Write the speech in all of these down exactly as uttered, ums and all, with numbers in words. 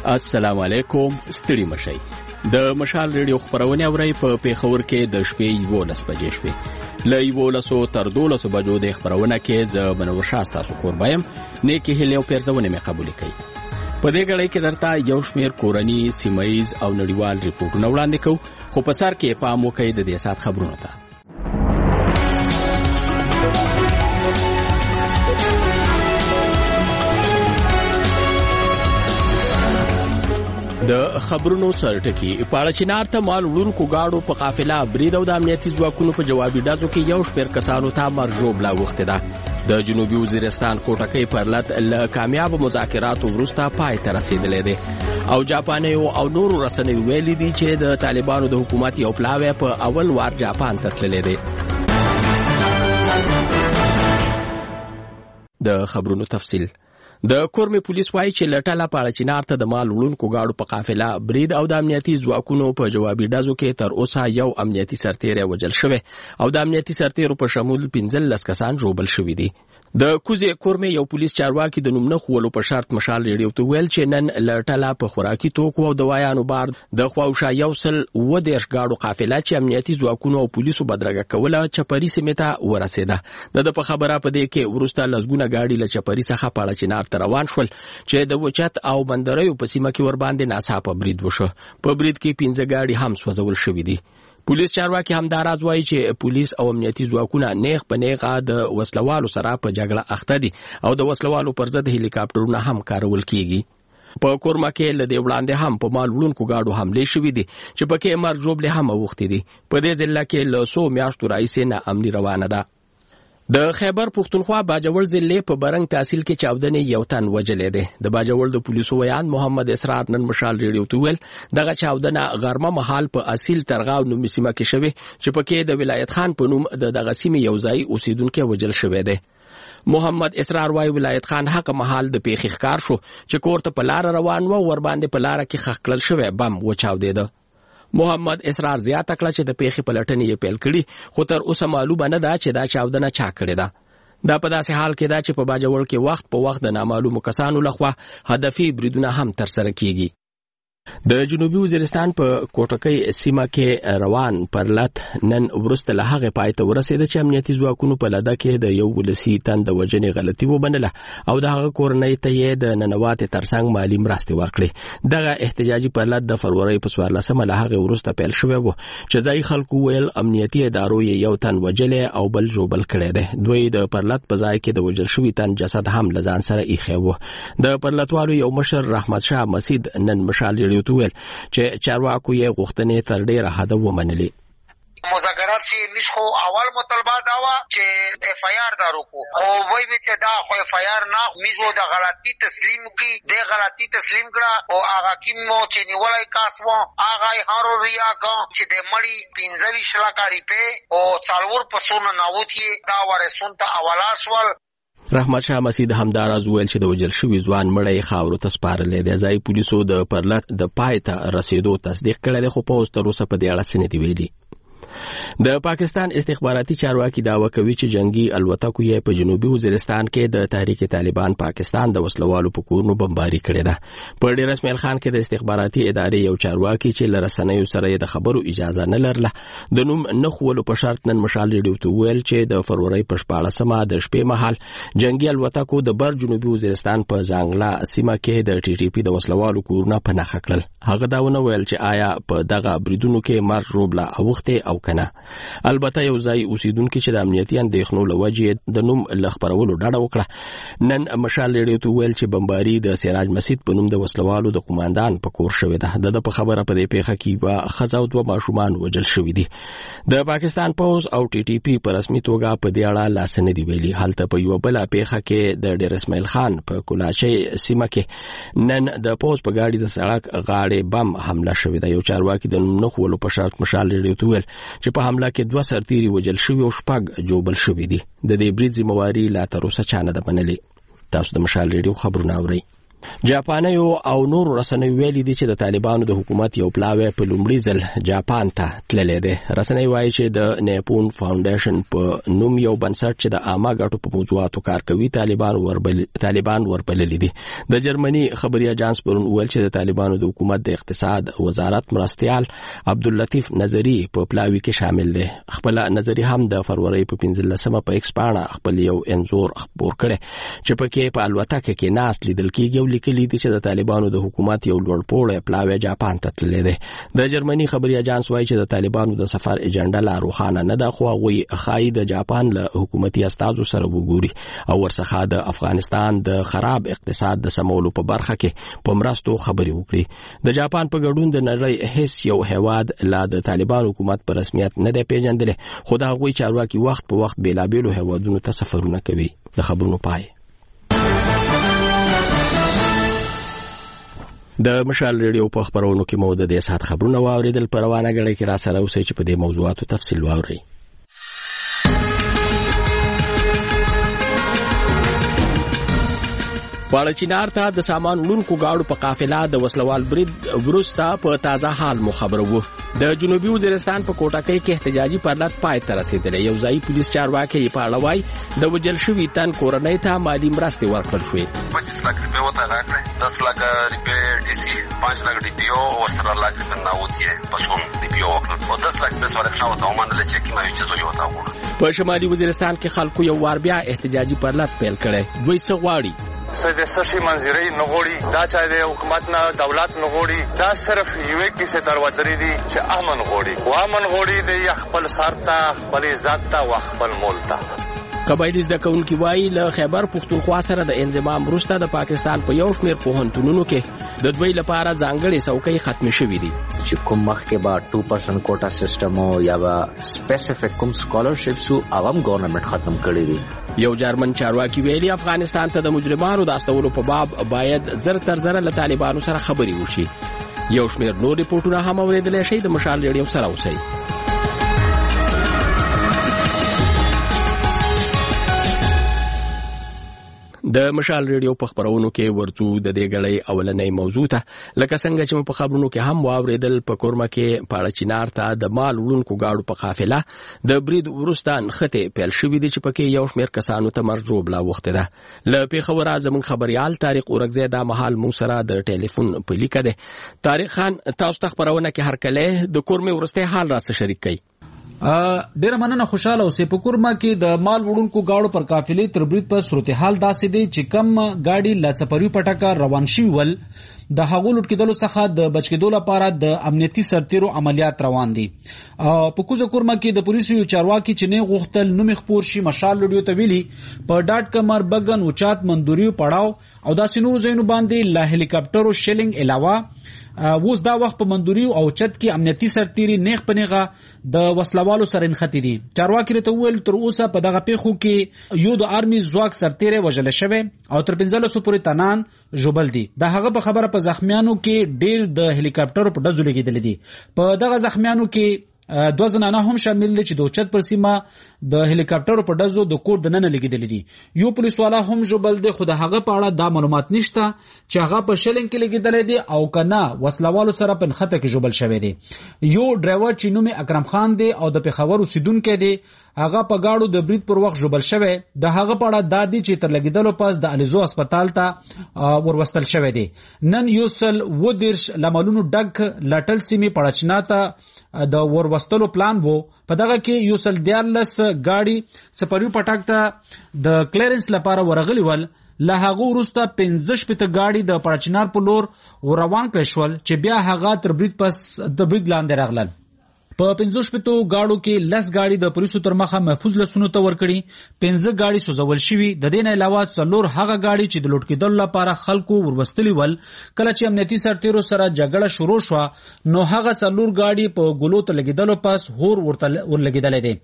السلام علیکم، ستړي مشئ. د مشال ریډیو خبرونه اورئ په پیښور کې د شپې یولس بجې شوې. له یولسو تر دولسو بجو د خبرونه کې زه منور شاه ستاسو کوربایم. نیکې هیلې او پیرزونې مې قبول کړئ. په دې غړې کې درته یو شمېر کورني، سیمایز او نړیوال ریپورټونه وړاندې کوو، خو په سر کې پام وکړئ د دې سات خبرونو ته. د خبرونو سرټکی پاړه چنار ته مال وړونکو گاډو په قافله برید او د امنیتي ځواکونو په جوابي ډزو کې یو شمېر کسانو ته مرجوب لا وخته ده. د جنوبي وزیرستان کوټکۍ پرلط له کامیاب مذاکراتو وروسته پای ته رسیدلې ده او جاپانیو او نورو رسنیو ویلي دي چې د طالبانو د حکومت یو پلاوی په اول وار جاپان ته تللی دی. د خبرونو تفصیل. د کورمې پولیس وایي چې لټاله پاړه چنار ته د مال وړونکو گاډو په قافله برید او د امنیتي ځواکونو په جوابي ډزو کې تر اوسه یو امنیتي سرتیری وژل شوی او د امنیتي سرتیرو په شمول پنځلس کسان ژوبل شوي دي. د کوزې کورمې یو پولیس چارواکي د نوم نه خولو په شرط مشال ریډیو ته ویل چې نن لټاله په خوراکي توکو او دوايانو بار د خواوشا یو سل و دیرش گاډو قافله چې امنیتي ځواکونو او پولیسو بدرګه کوله چپري سیمې ته ورسېده. د په خبره په دې کې ورسته لزګونه گاډي له چپري څخه پاړه چنار ته روان شول چې د وچت او بندریو په سیمه کې ور باندې ناڅاپه برید وشو. په برید کې پنځه گاډي هم سوځول شوي دي. پولیس چارواکي همدا راز وایي چې پولیس او امنیتي ځواکونه نیغ په نیغه د وسلوالو سره په جګړه اخته دي او د وسلوالو پر ضد هلیکاپټرونه هم کارول کیږي. په کورما کې له دې وړاندې هم په مال وړونکو گاډو حملې شوې دي چې پکې مرجوبلې هم اوختې دي. په دې ضلع کې له څو میاشتو راهیسې نا امني روانه ده. د خیبر پښتونخوا باجوړ ضلع په برنګ تحصیل کې چاودنې یو تن وژلې ده. د باجوړ د پولیسو ویان محمد اسرار نن مشال ریډیو ته ویل دغه چاودنه غرمه مهال په اصیل ترغاو نومي سیمه کې شوې چې پکې د ولایت خان په نوم د دغه سیمې یو ځای اوسیدونکو وژل شوی دی. محمد اسرار وايي ولایت خان حق محل د پیښې ښکار شو چې کوړه په لار روان و ور باندې په لار کې خخ کړل شوی بم وچاودېده. محمد اسرار زیاته کړه چې د پیښې پلټنې یې پیل کړي خو تر اوسه معلومه نه ده چې دا چاودنه چا کړې ده. دا په داسې حال کې ده چې په باجوړ کې وخت په وخت د نامعلومو کسانو لخوا هدفي بریدونه هم ترسره کیږي. د جنوبي وزیرستان په کوټکۍ سیمه کې روان پرلط نن ورسته له هغه پای ته ورسېده چې امنیتي ځواکونو په لده کې د یو ولسی تن د وژنې غلطي وبنله او د هغه کورنۍ ته یې د ننواتې ترڅنګ مالی مرستې ورکړې. دغه احتجاجي پرلط د فروری په څوارلسمه له هغه ورسته پیل شوی و چې ځای خلکو ویل امنیتي ادارو یې یو تن وژلې او بل ژوبل کړی دی. دوی د پرلط په ځای کې د وژل شوي تن جسد هم له ځان سره ایښی و. د پرلطوالو یو مشر رحمت شاه مسید نن مشال ریډیو ته ویل چې چارواکو یې غوښتنې تر ډېره حده ومنلې. مذاکرات چې نشخو اول مطالبه دا و چې اف آی آر دارو کو خو وای به چې دا خو اف آی آر نه میزو د غلطي تسلیم کی د غلطي تسلیم کړه او هغه کیم مو چې نیولای کاسو هغه هارو ریا کا چې د مړی پنځه شلکاری په او څلور پسونه ناوتی دا ورسون ته اوالا سوال. رحمت شاه مسید همداراز ویل چې د وژل شوي ځوان مړی خاورو ته سپارلی دی. ځای پولیسو د پرلط د پای ته رسېدو تصدیق کړی دی خو پوځ تر اوسه په دې اړه څه نه دي ویلي. د پاکستان استخباراتي چارواکي دعوه کوي چې جنگي الوتکو یې په جنوبي وزیرستان کې د تحریک طالبان پاکستان د وسلوالو په کورونو بمباري کړې ده. په ډیر اسماعیل خان کې د استخباراتي ادارې یو چارواکي چې لرسنیو سره د خبرو اجازه نه لرله د نوم نه خولو په شرط نن مشال ریډیو ته ویل چې د فروری په شپاړسمه د شپې مهال جنگي الوتکو د بر جنوبي وزیرستان په ځانګړه سیمه کې د ټي ټي پی د وسلوالو کورونه په نښه کړل. هغه دا ونه ویل چې آیا په دغه بریدونو کې مرګ روبله اوخته او کنه. البته یو ځای اوسیدونکو چې د امنیتي اندېښنو له وجې د نوم لخبرولو ډاډه وکړه نن مشال ریډیو ته ویل چې بمباري د سراج مسجد په نوم د وسلوالو د قوماندان په کور شوې ده. د په خبره په دې پیښه کې به ښځه او دوه ماشومان وژل شوي دي. د پاکستان پوځ او ټي ټي پی په رسمي توګه په دې اړه لاس نه دی ویلي. هلته په یو بل پیښه کې د ډیر اسماعیل خان په کولاچي سیمه کې نن د پوځ په گاډي د سړک غاړې بم حمله شوې ده. یو چارواکي د نوم نه خولو په شرط مشال ریډیو ته ویل چې په حمله کې دوه سرتیري وژل شوي او شپږ ژوبل شوي دي. د دې برید ذمہواري لا تر اوسه چا نه ده منلې. تاسو د مشال ریډیو خبرونه اورئ. جاپانیو او نور رسنیو ویلي دي چې د طالبانو د حکومت یو پلاوی په لومړي ځل جاپان ته تللی دی. رسنۍ وایي چې د نیپون فاونډیشن په نوم یو بنسټ چې د عامه ګټو په موضوعاتو کار کوي طالبان وربل طالبان وربللي دي. د جرمني خبري اژانس پرون ویل چې د طالبانو د حکومت د اقتصاد وزارت مرستيال عبداللطیف نظری په پلاوی کې شامل دی. خپل نظری هم د فروری په پنځلسمه په ایکس باندې خپل یو انزور خبر کړي چې پکې په الوتکه کې ناس لیدل کېږي لیکلي دي چې د طالبانو د حکومت یو لوړ پوړی پلاوی جاپان ته تللی دی. د جرمني خبري اژانس وایي چې د طالبانو د سفر ایجنډا لا روښانه نه ده، خو هغوی ښایي د جاپان له حکومتي استازو سره وګوري او ورڅخه د افغانستان د خراب اقتصاد د سمولو په برخه کې په مرستو خبرې وکړي. د جاپان په ګډون د نړۍ هیڅ یو هیواد لا د طالبانو حکومت په رسمیت نه دی پیژندلی، خو د هغوی چارواکي وخت په وخت بیلابیلو هیوادونو ته سفرونه کوي. د خبرونو پای. د مشال ریډیو په خبرونو کې مو د دې سات خبرونه واوریدل. پر روانه غړي کې را سره اوسئ چې په دې موضوعاتو تفصیل واورئ. پاړچینار ته د سامان وړونکو گاډو په قافله د وسلوال برید وروسته په تازه حال مخبر وو. د جنوبي وزیرستان په کوټاکۍ کې احتجاجي پرلط پای ته رسیدلی. یو ځای پولیس چارواکي په اړه وایي د وجل شوي تن کورنۍ ته مالي مرستې ورکړل شوې. پچیس लाख रुपए होता है, दस लाख रुपए डीसी, पाँच लाख डीपीओ और सत्रह लाख रुपए नावत है पशुन डीपीओ और दस लाख रुपए सवार खा होता मान ले चेक में चीज होता है. په شمالي وزیرستان کې خلکو یو وار بیا احتجاجي پرلط پیل کړی. دوی څه غواړي؟ سده سشي منځري نغوړي دا چا د حکومت نه دولت نغوړي دا صرف یو کیسه تروازري دي چې امن غوړي و امن غوړي د خپل سارتا خپل عزت تا و خپل مولتا. قبایلی زده کوونکي وایي له خیبر پښتونخوا سره د انضمام وروسته د پاکستان په یو شمېر پوهنتونونو کې د دوی لپاره ځانګړې څوکۍ ختمې شوې دي چې کوم مخکې به ټو پرسنټ کوټا سیستم او یا به سپیسیفیک کوم سکالرشپس او عوام ګورنمنت ختم کړی دي. یو جرمن چارواکي ویلي افغانستان ته د مجرمانو د استولو په باب باید زر تر زره له طالبانو سره خبرې وشي. یو شمېر نور ریپورټونه هم اوریدلی شئ. د مشال ریډیو سره اوسئ. د مشال ریډیو په خبرونو کې ورته د دې غړې اولنۍ موضوع ته لکه څنګه چې په خبرونو کې هم واوریدل په کورمه کې پاړچینار ته د مال وړونکو گاډو په قافله د برید وروسته نښتې پیل شوې دي چې پکې یو شمېر کسانو ته مرګ ژوبلا وخته ده. له پیښوره زموږ خبريال طارق اورګزی دا مهال مو سره د ټلیفون په لیکه ده. طارق خان تاسو ته خبرونه کې هرکله د کورمه ورسته حال را سره شریک کړي. ډیر مننه خوشاله اوسې. په کورما کې د مال وړونکو گاډو پر قافلې تر برید په صورتحال داسې دی چې کم گاډي لڅپریو پټکا روان شي ول د هغو لوټ کېدلو څخه د بچ کېدو لپاره د امنیتي سرتیرو عملیات روان دي. په کوزه کورما کې د پولیسو یو چارواکي چې نه غوښتل نوم خبر شي مشال لډیو ته ویلي په ډاټ کمر بغن اوچات مندوري پړاو او داسې نور ځایونو باندې لا هلیکاپټر او شیلینګ علاوه اوس دا وخت په مندوري او چت کې امنیتي سرتیري نیغ پنیغه د وسلوالو سره انختی دي. چارواکي ته ویل تر اوسه په دغه پیښو کې یو د آرمي ځواک سرتیري وژل شوی او تر پنځلس پورې تنان جوبل دي. د هغه په خبره په زخمیانو کې ډیر د هلیکاپټر په ډزو لګیدل دي. په دغه زخمیانو کې دوه زنانه هم شامل دي چې د اوچت پر سیمه د هلیکاپټر په ډزو د کور د نن لګیدل دي. یو پولیس والا هم جوبل دي، خو د هغه په اړه دا معلومات نشته چې هغه په شلنګ کې لګیدل دي او کنه وسلوالو سره په خطه کې جوبل شوی دی. یو ډرایور چې نوم اکرم خان دی او د پیښور اوسیدونکو دی هغه په گاډو د برید پر وخت جوبل شوی. د هغه په اړه دادی چې تر لګیدلو پس د الیزو هسپتال ته وروستل شوی دی. نن یوسل ودیرش لمالونو ډګ لټل سیمه پړچناته د وروستلو پلان وو. په دغه کې یوسل دیارلس گاډي سپریو پټاک ته د کلیرنس لپاره ورغلی ول. له هغه وروسته پنځه شپږ گاډي د پړچنار په لور روان کړل شول چې بیا هغه تر برید پس د برید لاندې راغلل. په پنځه شپږ گاډو کې لس گاډي د پولیسو تر مخه محفوظ لسونو ته ورکړي. پنځه گاډي سوځول شوي. د دې نه علاوه څلور هغه گاډي چې د لوټ کېدلو لپاره خلکو وروستلي ول. کله چې امنیتي سرتیرو سره جګړه شروع شو نو هغه څلور گاډي په ګلو ته لګیدلو پس هور ورته ورلګیدل دي.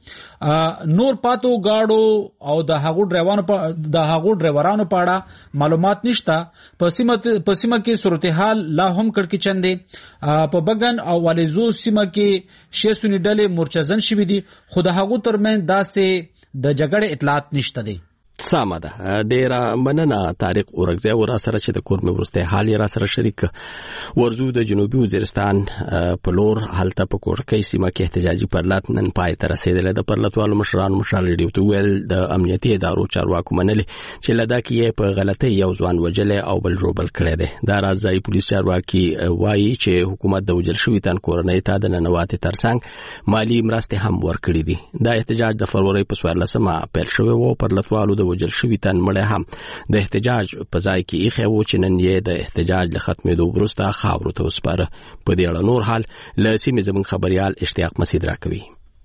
نور پاتو گاډو او د هغو ډرایورانو په د هغو ډرایورانو په اړه معلومات نشته. په سیمه په سیمه کې صورتحال لا هم کړکې چندې. په بغن او الیزو سیمه کې شې سونی ډلې مرچزن شوي دي، خو د هغو ترمن داسې د جګړې اطلاعات نشته دي. سمه ده. ډیره مننه طارق اورګزی ور سره چې د کورمه ورسته حال را سره شریک ورزو د جنوبي وزیرستان په لور حالت په کوټکۍ سیمه کې احتجاجي پرلط نن پای ته رسیدل. د پرلطوالو مشرانو مشال ریډیو ته ویل د امنیتي ادارو چارواکو منلي چې لدا کې په غلطي یو ځوان وجل او بل روبل کړی دی. دا راځي پولیس چارواکي وایي چې حکومت د وجل شوی تن کورنۍ ته د ننواتي ترڅنګ مالی مرستې هم ورکړي دي. دا احتجاج د فروری په څوارلسمه پیل شوی و. پرلطوالو د وجل شوی تن مړ هم د احتجاج په ځای کې ایخه و چې نن یې د احتجاج له ختمېدو وروسته خاورو ته وسپاره. په دې اړه نور حال له سیمې زموږ خبريال اشتیاق مسعود راکوي.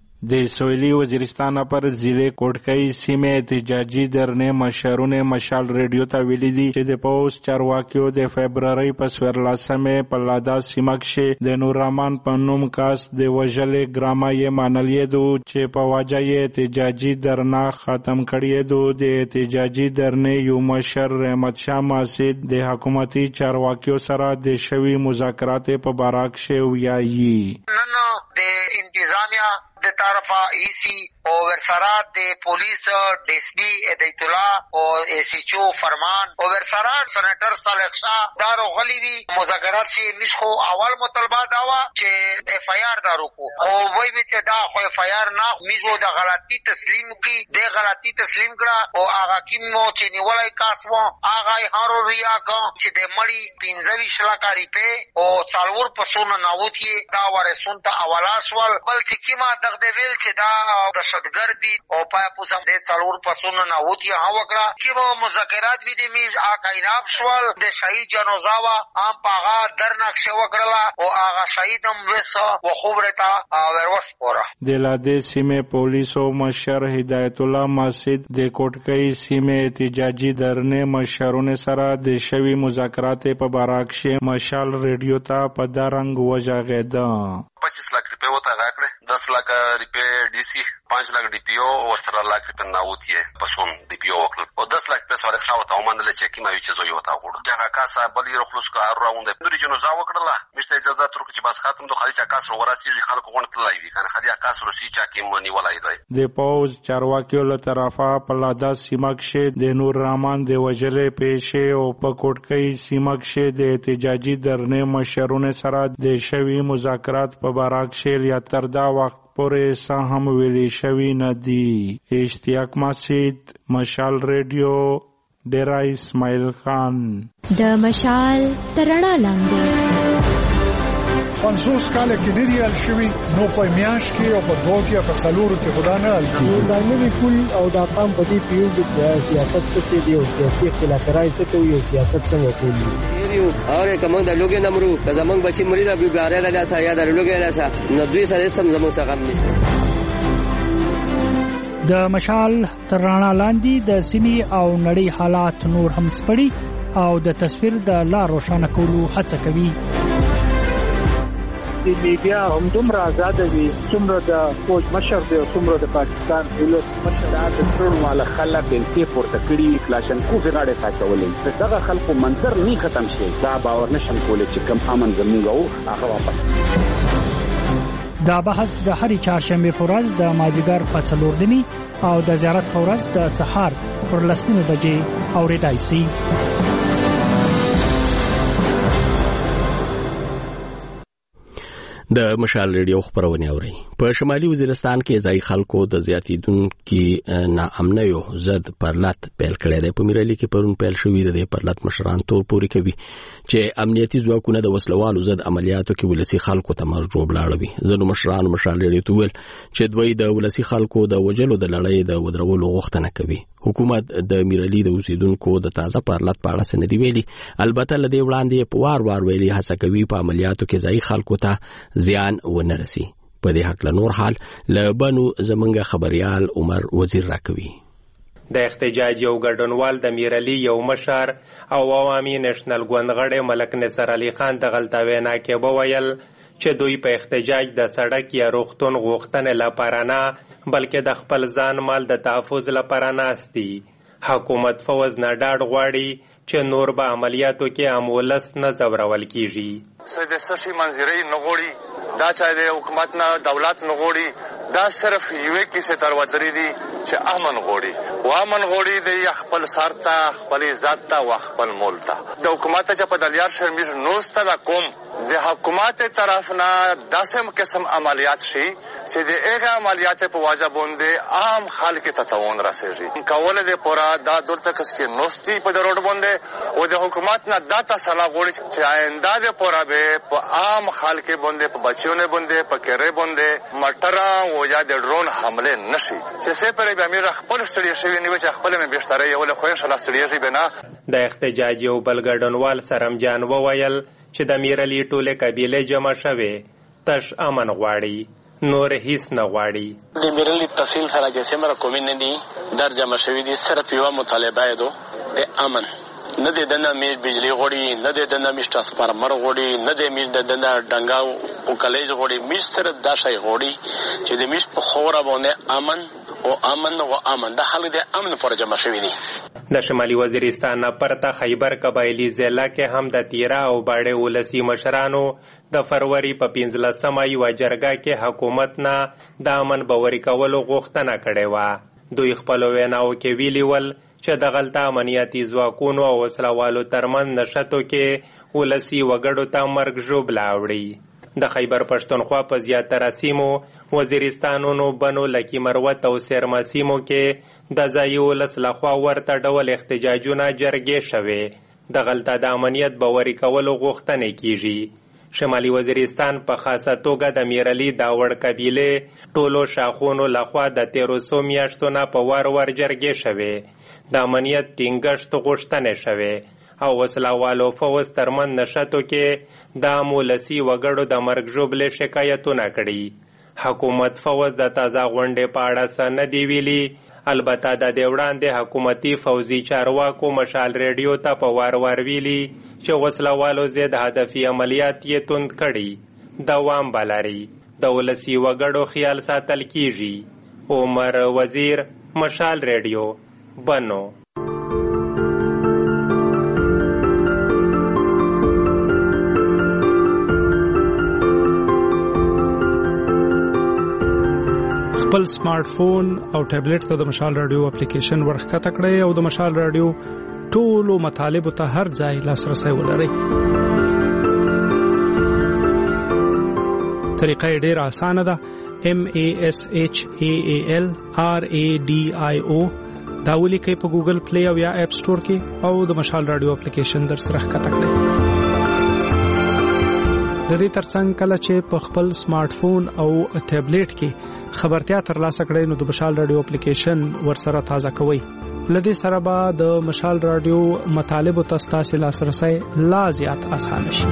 د سویلی وزیرستان پر ضلع کوټکۍ سیمه احتجاجي درنه مشرونه مشال ریډیو ته ویلي دي چې د پوس چارواکیو د فبرवरी په څوارلسمه په لادا سیمه کې د نور رحمان په نوم کاس د وجلې ګراما یې مانلې دو چې په واجه یې احتجاجي درنه ختم کړی دو. د احتجاجي درنه یو مشر رحمت شاه مسعود د حکومتي چارواکیو سره د شوی مذاکرات په باره کې ویایي. نن د انتظامیه د طرفه ایسی او ورسرات د پولیس ډیسپی ادیت الله او ایسیچو فرمان او ورسرات سنټر صالح شاه دارو غلی وی مذاکرات شي نشو اول مطالبه دا وا چې اف ای آر دارو کو او وای به چې دا خو اف ای آر نه میزو د غلطی تسلیم کی د غلطی تسلیم کړه او هغه کیمو چې نیولای کاسو هغه هارو ریا کا چې د مړی پنځوي شلاکاری په او څلور پسونه ناوتی دا ورسون ته اولا سوال بل چې کیما د ویل چې دا دهشتګردي او پای پوسم د څلور پسونه ناوتی ها وکړه کیمو مذاکرات وی د میز اکایناب سوال د شهید جنوزاوا ام پاغا درنک شو وکړه او هغه شهیدم وسه او خبرتا وروس پورا. د لاده سیمه پولیسو مشر هدایت الله مسعود د کوټکۍ سیمه احتجاجي درنه مشرونه سره د شوی مذاکرات په باره کې مشال ریډیو ته په دارنګ وژغېده. पच्चीस लाख रुपए होता है आंकड़े दस लाख रुपए डीसी पांच लाख डीपीओ और सत्रह लाख रुपए ना होती है पसुन डीपीओ और दस लाख रुपए सारे खा होता है मान ले चेक में चीज होता है क्या का सा बली रखलुस का राउंड दूरी जनो जाव करला मिस्टर इजाजत तुर्क ci bas khatam do khali ka sro wara si khal ko gonat laivi kan khali ka sro si cha ki mani wala idai د پوز چارواکیو له طرفه په لادا سیمه کې د نور رحمان د وجلې پیښې او په کوټکۍ سیمه کې د احتجاجي درنه مشرونه سره د شوی مذاکرات په باره کې یا تر دا وخت پورې څه هم ویلي شوی نه دي. اشتیاق مسعود مشال ریډیو ډیرا اسماعیل خان. د مشال ترڼا لاندې پنځوس کال کې د ریال شوی نو په میاش کې او په دوه کې په سالورو کې خدا نه ال کې دا نوې کول او دا قام په دې پیو د سیاست څخه دی او سیاسي اختلاف راځي ته یو سیاست څنګه کولی یو اور کوم د لوګي نمرو د زمنګ بچی مری دا بیګاره د لاسه یا د لوګي لاسه نو دوی سره سم زمو څخه هم نشته. د مشال ترڼا لاندې د سیمې او نړۍ حالات نور هم سپړي او د تصویر د لا روښانه کولو هڅه کوي. د میډیا هم دومره آزاد دي څومره د فوج مشر دی څومره د پاکستان دولت مشر د ټول مال خلک بنتي پورته کړی کلاشن کو غاړه ساتولې دغه خلکو منظر نه ختم شي دا باور نشم کولای چې کم امن زموږ او هغه واپس. دا بحث د هرې چهارشنبه په ورځ د مازیګر په څلور نیمې او د زیارت په ورځ د سهار پر لسمه بجې اورېدای شي. د مشال ریډیو خبرونه اوري. په شمالي وزیرستان کې ځای خلکو د زیاتیدونکو ناامنیو زد پرلط پیل کړی دی. په میرالي کې پرون پیل شوې ده. د پرلط مشران تور پوري کوي چې امنیتي ځواکونه د وسلوالو زد عملیاتو کې ولسی خلکو ته مرجو بلاړوي. ځنو مشران مشال ریډیو ته ویل چې دوی د ولسی خلکو د وجلو د لړۍ د ودرولو غوښتنه کوي. حکومت د میرالي د اوسیدونکو د تازه پرلط په اړه سندې ویلي. البته لدې وړاندې په وار وار ویلي هڅه کوي په عملیاتو کې ځای خلکو ته زیان ونه رسي. په دې حق له نور حال له بنو زمنګ خبريال عمر وزیر راکوي. د احتجاج یو ګډونوال د میرالي یو مشر او عوامي نېشنل ګوندغړی ملک نصر علي خان د غلطاوینا کې بویل چې دوی په احتجاج د سړک یا روغتون غوښتنې لپاره نه بلکې د خپل ځان مال د تحفظ لپاره ناستي. حکومت فوز نه ډاډ غواړي چې نور به عملیاتو کې امولس نه زورول کیږي. سده سشي منځري نغوړي دا چې د حکومت نه دولت نغوړي دا صرف یوه کیسه دروازري دي چې امن غوړي و امن غوړي د خپل سارتا خپل ذات ته و خپل مول ته د حکومت چې په دلیار شرمیز نوسته دا کوم د حکومت طرف نه داسم قسم عملیات شي چې د هغه عملیات په واجب باندې عام خلک ته تاوان رسېږي کوله د پورا دا دلته کس کې نوستي په روډ باندې او د حکومت نه دا تاسو غوړي چې آینده د پورا به په عام خلک باندې په بچیونه باندې په کېره باندې مټرا او یا د ډرون حمله نشي چې سه پر به امیر خپل ستړي شوی نیو چې خپل مې بهتره یو له خوښ لا ستړي شي بنا د احتجاج یو بلګډنوال سرمجان وویل چې د میرلی ټوله قبیله جمع شوه تش امن غواړي نور هیڅ نه غواړي د میرلی تحصیل سره چې سمره کومې نه دي در جمع شوی دي صرف یو مطالبه ده د امن نه د دنه می بجلی غوړي نه د دنه می ټرانسفارمر غوړي نه د می د دنه ډنګا او کالج غوړي می صرف دا شی غوړي چې د می په خوره باندې امن او امن او امن د خلک د امن پر جمع شوی دي د شمالي وزیرستان پرته خیبر قبایلی ضلع کې هم د تیرا او باړې ولسی مشرانو د فروری په پنځلسمه یوه جرګه کې حکومت نه د امن باوري کولو غوښتنه کړې وه دوی خپلو ویناو کې ویلي ول چې د غلطه امنیتي ځواکونو او وسلوالو ترمنځ نښتو کې ولسي وګړو ته مرګ ژوبله اوړي د خیبر پښتونخوا په زیاتره سیمو وزیرستانونو بنو لکی مروت او سیرما سیمو کې د ځایي ولس لخوا ورته ډول احتجاجونه جرګې شوې د غلطه د امنیت باوري کولو غوښتنې کیږي شمالي وزیرستان په خاصه توګه د میرلی داوړ قبیله ټولو شاخونو لخوا د تیرو څو میاشتو نه په وار وار جرګې شوې د امنیت ټینګښت غوښتنې شوې او وسلوالو فوز ترمن نشتو کې د مولسی وګړو د مرګ ژوبلې شکایتونه کړي حکومت فوز د تازه غونډې په اړه څه نه دی ویلي البته د دې وړاندې حکومتي فوزي چارواکو مشال ریډیو ته په وار وار ویلي چې وسلوالو ضد هدفي عملیات یې توند کړي دوام بلري د ولسي وګړو خیال ساتل کیږي عمر وزیر مشال ریډیو بنو خپل سمارټ فون او ټابلیټ ته د مشال رادیو اپلیکیشن ورخکته کړئ او د مشال رادیو ټولو مطالبو ته هر ځای لاسرسی ولرئ. طریقه یې ډېره اسانه ده. M A S H A A L R A D I O دا ولیکئ په ګوګل پلی او یا اپ سٹور کې او د مشال رادیو اپلیکیشن در سره ښکته کړئ. د دې ترڅنګ کله چې په خپل سمارټ فون او ټابلیټ کې خبرتیا ترلاسه کړئ نو د مشال رادیو اپلیکیشن ورسره تازه کوئ. لدې سره به د مشال رادیو مطالبو ته ستاسو لاسرسی لا زیات اسانه شي.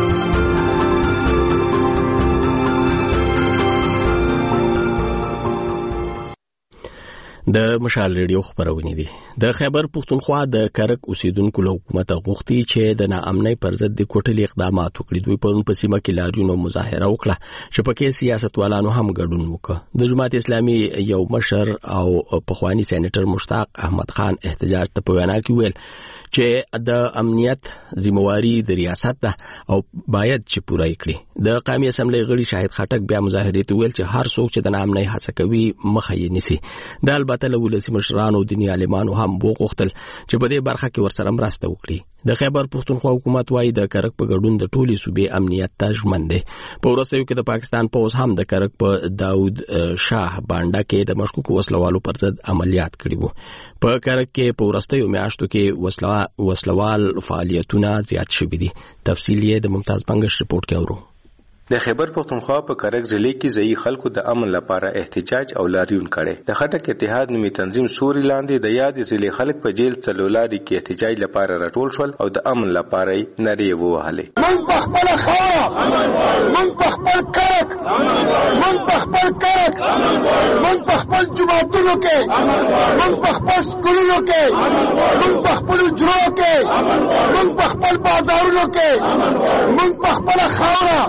د مشال ریډیو خبرونه دي. د خیبر پښتونخوا د کرک اوسیدونکو له حکومت غوښتي چې د ناامنۍ پر ضد د کوټلي اقدامات وکړي. دوی په په سیمه کې لاریونو مظاهره وکړه چې پکې سیاستوالانو هم ګډون وکړ. د جماعت اسلامي یو مشر او پخوانی سېنیټر مشتاق احمد خان احتجاج ته په وینا کې ویل چې د امنیت ذمہواری د ریاست ده او باید چې پوره کړي. د قومي اسمبلی غړي شاهد خټک بیا مظاهره ته ویل چې هر څوک چې د ناامنۍ هڅه کوي مخه یې نیسي. د البته له ولسی مشرانو دیني عالمانو هم وغوښتل چې په دې برخه کې ورسره مرسته وکړي. د خیبر پښتونخوا حکومت وايي د کرک په ګډون د ټولي صوبې امنیت ته ژمن دی. په ورسېو کې د پاکستان پوز هم د کرک په داود شاه بانډا کې د مشکوک وسلوالو پر ضد عملیات کړي وو. په کرک کې په ورسېو میاشتو کې وسلا وسلوال فعالیتونه زیات شوي دي. تفصیل یې د ممتاز بنگش رپورت کې اورو. د خیبر پښتونخوا په کرک ضلع کې ځایي خلکو د امن لپاره احتجاج او لاریون کړي. د خټک اتحاد نومي تنظیم سوري لاندې د یاد ضلع خلک په جیل څلولادي کې احتجاج لپاره راټول شول او د امن لپاره یې نارې ووهلې. من په خپل خاور، من په خپل کرک، من په خپل کرک، من په خپل جماعتونو کې، من په خپل سکولونو کې، من په خپل جرو کې، من په خپل بازارونو کې، من په خپل خاور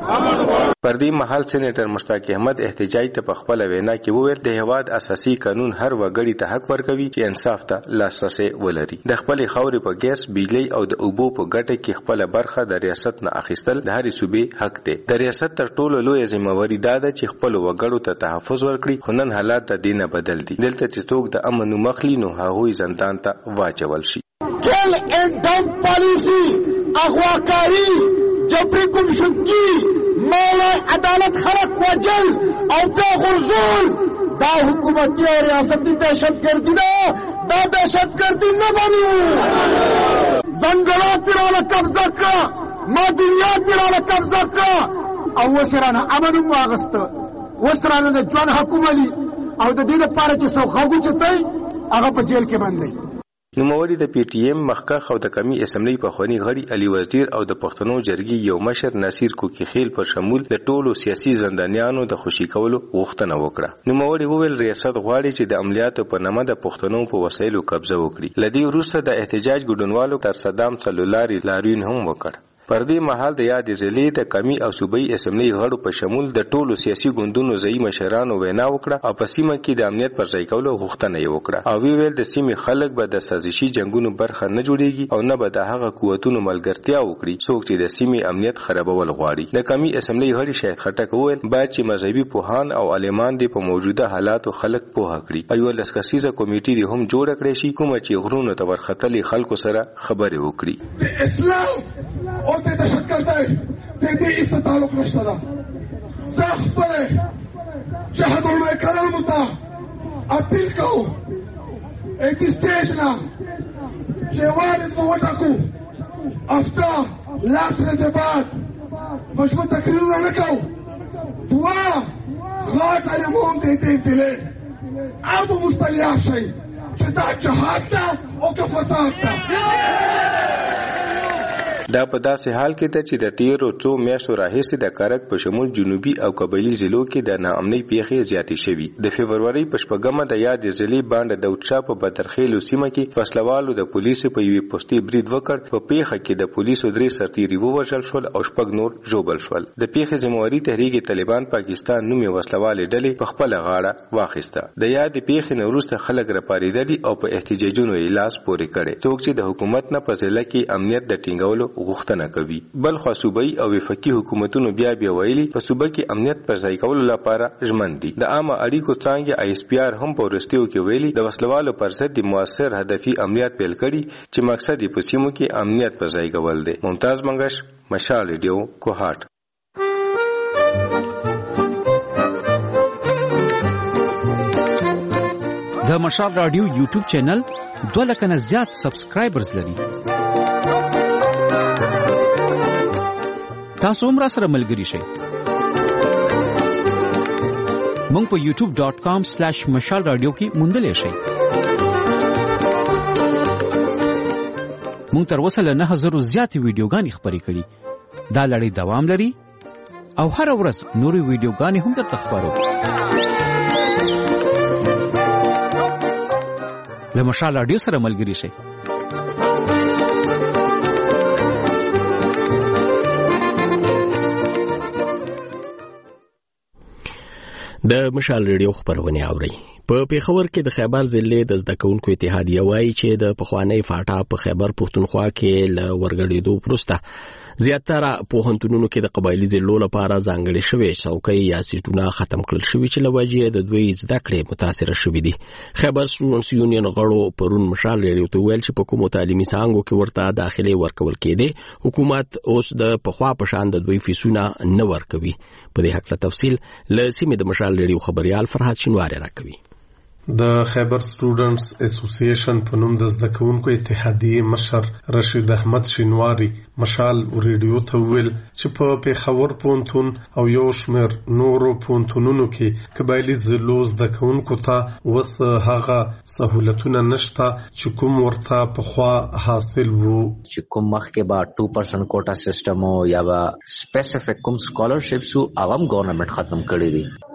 پر دې مهال سېنیټر مشتاق احمد احتجاج ته په خپل وینا کې وویل د هیواد اساسي قانون هر وګړي ته حق ورکوي چې انصاف ته لاسرسي ولري. د خپل خاورې په ګیس، بجلی او د اوبو په ګټه کې خپل برخه د ریاست نه اخیستل د هرې صوبې حق دی. د ریاست تر ټولو لوی ذمہواری دا ده چې خپل وګړو ته تحفظ ورکړي، خو نن حالات د دې نه بدل دي. دلته چې څوک د امن مخلي نو هغوی زندان ته واچول شي. کل اینڈ ڈمپ پالیسی، اغواکاری، جبری گمشدگی، مولا عدالت خلق وجل او بے غرزول دا حکومتی اور ریاستی دہشت گردی دا دا دہشت گردی نہ بنو. زنگلات تیرانا قبضہ کرا، معدنیات تیرانا قبضہ کرا او وسرانا امن واغست، وسرانا دا جوان حکوملی او دا دید پارا چی سو خاگو چتای اغا پا جیل کے بندی. نوموړي د پی ټی ایم مخکخ او د کمی اسمبلی په خواني غړي علي وزیر او د پښتنو جرګي یو مشر نصیر کوکی خیل پر شمول د ټولو سیاسي زندانیانو د خوشي کولو غوښتنه وکړه. نوموړي وویل ریاست غواړي چې د عملیاتو په نامه د پښتنو په وسایلو قبضه وکړي. لدی وروسته د احتجاج ګډونوالو تر صدام څلولاري لاریون هم وکړ. پر دې مهال د یاد ضلع د کمی او صوبایي اسمبلی غړو په شمول د ټولو سیاسي ګوندونو ځایي مشرانو وینا وکړه او په سیمه کې د امنیت پر ځای کولو غوښتنه یې وکړه او ویل د سیمې خلک به د سازشي جنگونو برخه نه جوړیږي او نه به د هغه قوتونو ملګرتیا وکړي څوک چې د سیمې امنیت خرابول غواړي. د کمی اسمبلی غړي شهید خټک وویل باید چې مذهبي پوهان او عالمان دې په موجوده حالاتو خلک پوهه کړي او یو لسکسیزه کمیټې دې هم جوړه کړې شي کومه چې غرونو ته ورختلي خلکو سره خبرې وکړي. اسلام او د دهشتګردۍ د دې هیڅ تعلق نشته ده. زه خپله شهد علماء کرامو ته اپیل کوم ایټي سټیج نه چې وارث به وټاکو هفته لاس ورځې بعد مشروع تقریرونه نه کوو. دوه غاټ علمون د دې ضلع اب مستلیح شئ چې دا جهاد ده او که فساد ده. دا په داسې حال کې ده چې د تیرو څو میاشتو راهیسې د کرک په شمول جنوبي او قبایلي ضلعو کې د ناامنۍ پیښې زیاتې شوي. د فبرورۍ په شپږمه د یادې ضلعې بانډه داود شاه په بدرخیلو سیمه کې فصلوالو د پولیسو په یوې پوستې برید وکړ. په پیښه کې د پولیسو درې سرتیري ووژل شول او شپږ نور ژوبل شول. د پیښې ذمہواري تحریک طالبان پاکستان نومې وسلوالې ډلې په خپله غاړه واخیسته. د یادې پیښې نه وروسته خلک راپارېدلي او په احتجاجونو یې لاس پورې کړی څوک چې د حکومت نه په ضلع کې امنیت د ټینګولو غوښتنه کوي. بل خو صوبایي او وفاقي حکومتونو بیا بیا ویلي په صوبه کې امنیت پر ځای کولو لپاره ژمن دي. د عامه اړیکو څانګې آی اس پی آر هم په وروستیو کې ویلي د وسلوالو پر ضد د مؤثر هدفي عملیات پیل کړي چې مقصد یې په سیمو کې امنیت پر ځای کول دی. ممتاز منګش، مشال ریډیو، کوهاټ. د مشال رادیو یوټیوب چینل دوه لکه نه زیات سبسکرایبرز لري. تاسو هم را سره ملګري شئ. مونږ په یوټیوب ډاٹ کام سلیش مشال رادیو کې موندلی شئ. مونږ تر اوسه له نهه زرو زیاتې ویډیوګانې خپرې کړي. دا لړۍ دوام لري او هره ورځ نورې ویډیوګانې هم درته خپرو. له مشال رادیو سره ملګري شئ. د مشال ریډیو خبرونه اوري. په پیښور کې د خیبر ضلع د زده کوونکو اتحادیه وایي چې د پخوانی فاټا په خیبر پښتونخوا کې ل ورګړېدو پروسته زیاتره پوهنتونونو کې د قبایلی ضلعو لپاره ځانګړي شوي څوکۍ یا سیټونه ختم کړل شوي چې له وجې د دوی زده کړې متاثره شوي دي. خیبر سټوډنټس یونین غړو پرون مشال ریډیو ته ویل چې په کومو تعلیمي څانګو کې ورته داخلي ورکول کېده حکومت اوس د پخوا په شان د دوی فیسونه نه ورکوي. په دې حق له تفصیل له سیمې د مشال ریډیو خبريال فرحت شینواری راکوي. د خیبر سټوډنټس اسوسییشن په نوم د زده کوونکو اتحادیې مشر رشید احمد شینواری مشال ریډیو ته ویل چې په پیښور پوهنتون او یو شمېر نورو پوهنتونونو کې قبایلي ضلعو زده کوونکو ته اوس هغه سهولتونه نشته چې کوم ورته پخوا حاصل وو. چې کوم مخکې به ټو پرسنټ کوټا سیسټم یا به سپیسیفیک کوم سکالرشپس او هغه هم ګورنمنټ ختم کړی دي.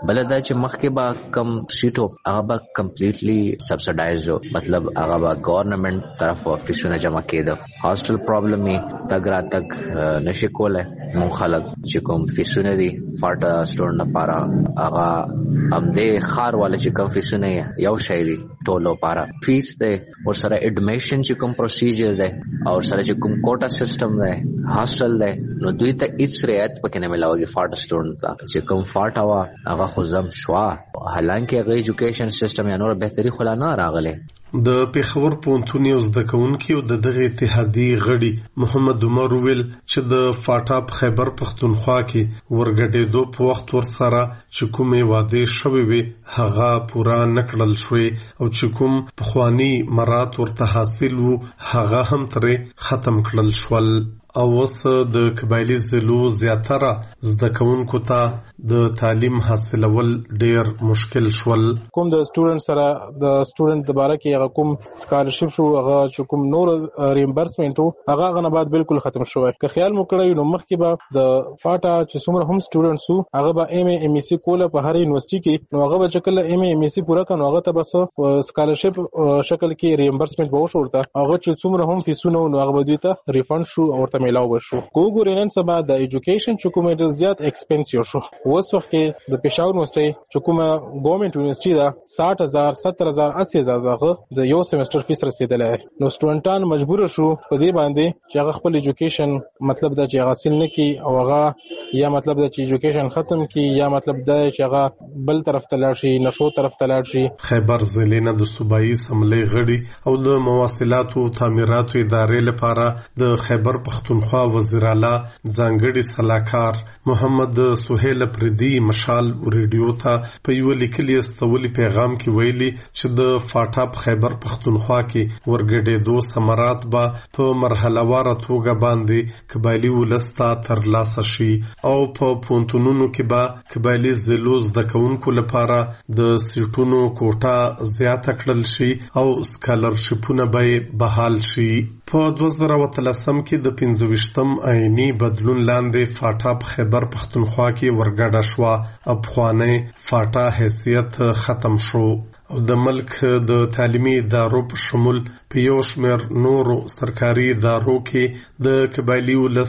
بل دا چې مخکې با کم سیټو هغه با کمپلیټلی سبسایډایز مطلب هغه با گورنمنت طرف فیسونه جمع کېده هاستل پرابلم یې تګ را تګ نشي کوله مون خلک چې کوم فیسونه دي فاټا سټوډنټ لپاره هغه ام دې خار والے چې کوم فیسونه یو شی دي ټولو لپاره فیس ده او سره اډمیشن چې کوم پروسیجر ده او سره چې کوم کوټا سیستم ده هاستل ده نو دوی ته هیڅ رعایت پکې نه ملاوي فاټا سټوډنټ ته چې کوم فاټا وا هغه خو زم شوا حالانکه هغه ایجوکیشن سیستم یا نور بهتري خلا نه راغله د پیښور پونتون یو زده کوونکي او د دغه اتحادیې غړي محمد عمر ویل چې د فاټا په خیبر پختونخوا کې ورګډېدو په وخت ورسره چې کومې واده شوې وي هغه پورا نکړل شوې او چې کوم پخوانی مراد ورته حاصل وو هغه هم ترې ختم کړل شول او اوس د قبایلی ضلعو زیاتره زده کوونکو ته د تعلیم حاصلول ډیر مشکل شول کوم د سټوډنټ سره د سټوډنټ د باره کې هغه کوم سکالرشپ شو هغه چې کوم نور ریمبرسمنت هغه غنه بعد بالکل ختم شوی که خیال مو کړی نو مخکې به د فاټا چې څومره هم سټوډنټ سو هغه به ایم ای ایم ای سی کوله په هر یونیورسيټي کې نو هغه به چې کله ایم ای ایم ای سی پورا کړي هغه ته بس سکالرشپ شکل کې ریمبرسمنت به وشورته هغه چې څومره هم فیسونه نو هغه به دوی ته ریفند شو او ته ملاو بشو کوګور نن سبا د ایجوکیشن چې کومه ډیر زیات ایکسپنسیو شو اوس وخت کې د پېښور یونیورسيټي چې کومه ګورنمنت یونیورسيټي دا ساठ هزار ستر هزار اسی هزار دغه د یو سیمستر فیس رسیدلې نو سټوډنټان مجبور شو په دې باندې چې هغه خپل ایجوکیشن مطلب دا چې حاصل نه کی او هغه یا مطلب دا چې ایجوکیشن ختم کی یا مطلب دا چې هغه بل طرف ته لاړ شي نشو طرف ته لاړ شي خیبر ضلع د صوبایي اسمبلی غړي او د مواصلات او تعمیرات ادارې لپاره د خیبر پختونخوا وزیر اعلی ځانګړي صلاحکار محمد سهیل پردي مشال ریډیو ته په یو لیکلي استولي پیغام کې ویلي چې د فاټا په خیبر پختونخوا کې ورګډېدو ثمرات به په مرحله واره توګه باندې قبایلی ولستا ترلاسه شي او په پونتونونو کې به قبایلی ضلعو زده کوونکو لپاره د سیټونو کوټه زیاته کړل شي او سکالرشپونه به بحال شي په دوه زره اتلسم کې د پنځه ویشتم عیني بدلون لاندې فاټا په خیبر پختونخوا کې ورګډه شوه افغاني فاټا حیثیت ختم شو او د ملک د تعلیمي ادارو په شمول په یو شمېر نورو سرکاري ادارو کې د قبایلی ولس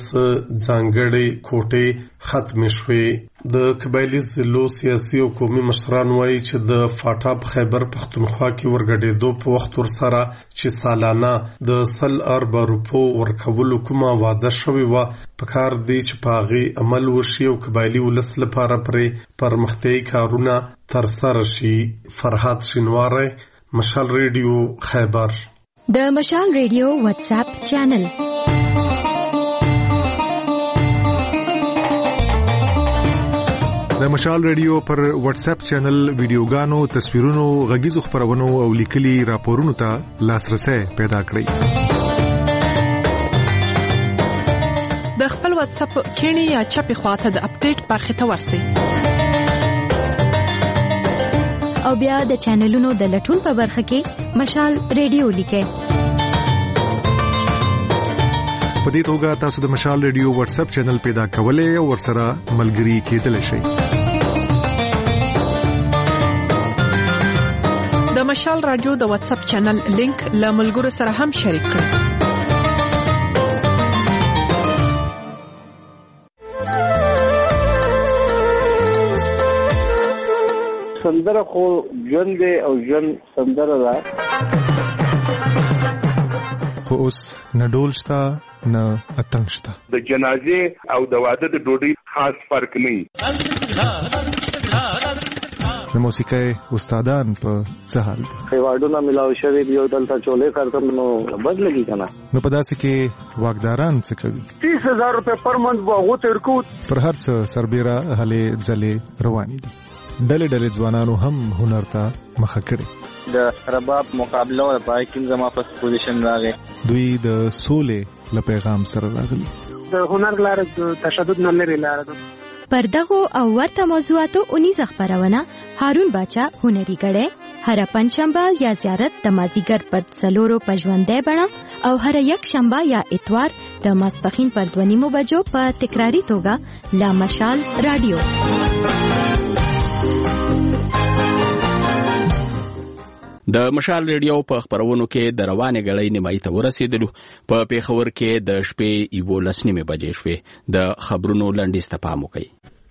ځانګړي کوټې ختم شوې د قبایلی ضلعو سیاسي او قومي مشران وایي چې د فاټا په خیبر پختونخوا کې ورګډېدو په وخت ورسره چې سالانه د سل ارب روپو ورکولو کومه وعده شوې وه پکار دی چې په هغې عمل وشي او قبایلی ولس لپاره پرې پرمختیایي کارونه ترسره شي. فرحات شینواری، مشال ریډیو، خیبر. د مشال ریډیو واتس اپ چینل د مشال ریډیو پر واتس اپ چینل ویډیوګانو، تصویرونو، غږیزو خبرونو او لیکلي راپورونو ته لاسرسي پیدا کړئ. د خپل واتس اپ کینی یا چپی خواته د اپډیټ برخه ته ورسئ او بیا د چینلونو د لټون په برخه کې مشال ریډیو لیکئ. په دې توګه تاسو د مشال ریډیو واتس اپ چینل پیدا کولای او ورسره ملګري کېدلی شئ. د مشال رادیو د واتس اپ چینل لینک له ملګرو سره هم شریک کړئ. سندره خو ژوند دی او ژوند سندره ده. خو اوس نه ډول شته نه اتڼ شته. د جنازې او د واده د ډوډۍ خاص فرق نه وي. د موسیقۍ استادان په څه حال دي؟ خیواړونه ملاو شوي دي او دلته چولې کارتم نو بد لګي کنه. نو په داسې کې واکداران څه کوي؟ تیس هزار روپے پر منت به هغو ته ورکو. پر هر څه سربیره هلې ځلې روانې دي. ډلې ډلې ځوانانو هم هنر ته مخه کړې. د رباب مقابله او پای کې زما په پوزیشن راغی. دوی د سولې له پیغام سره راغلي. د هنر لار د تشدد نه لري لار ده. پر دغه او ورته موضوعاتو اونیزه خبرونه هارون باچا هنري غړې هر پنځشنبه یا زیارت د مازیګر پر څلورو پښوندې بڼه او هر یک شنبه یا اتوار د ماسپخین پر دوه نیمو بجو په تکراری توګه لا مشال رادیو. د مشال ریډیو په خبرونو کې د روانې غړۍ نیمایي ته ورسېدلو. په پیښور کې د شپې یولس نیمې بجې شوې. د خبرونو لنډیز ته پام وکړئ.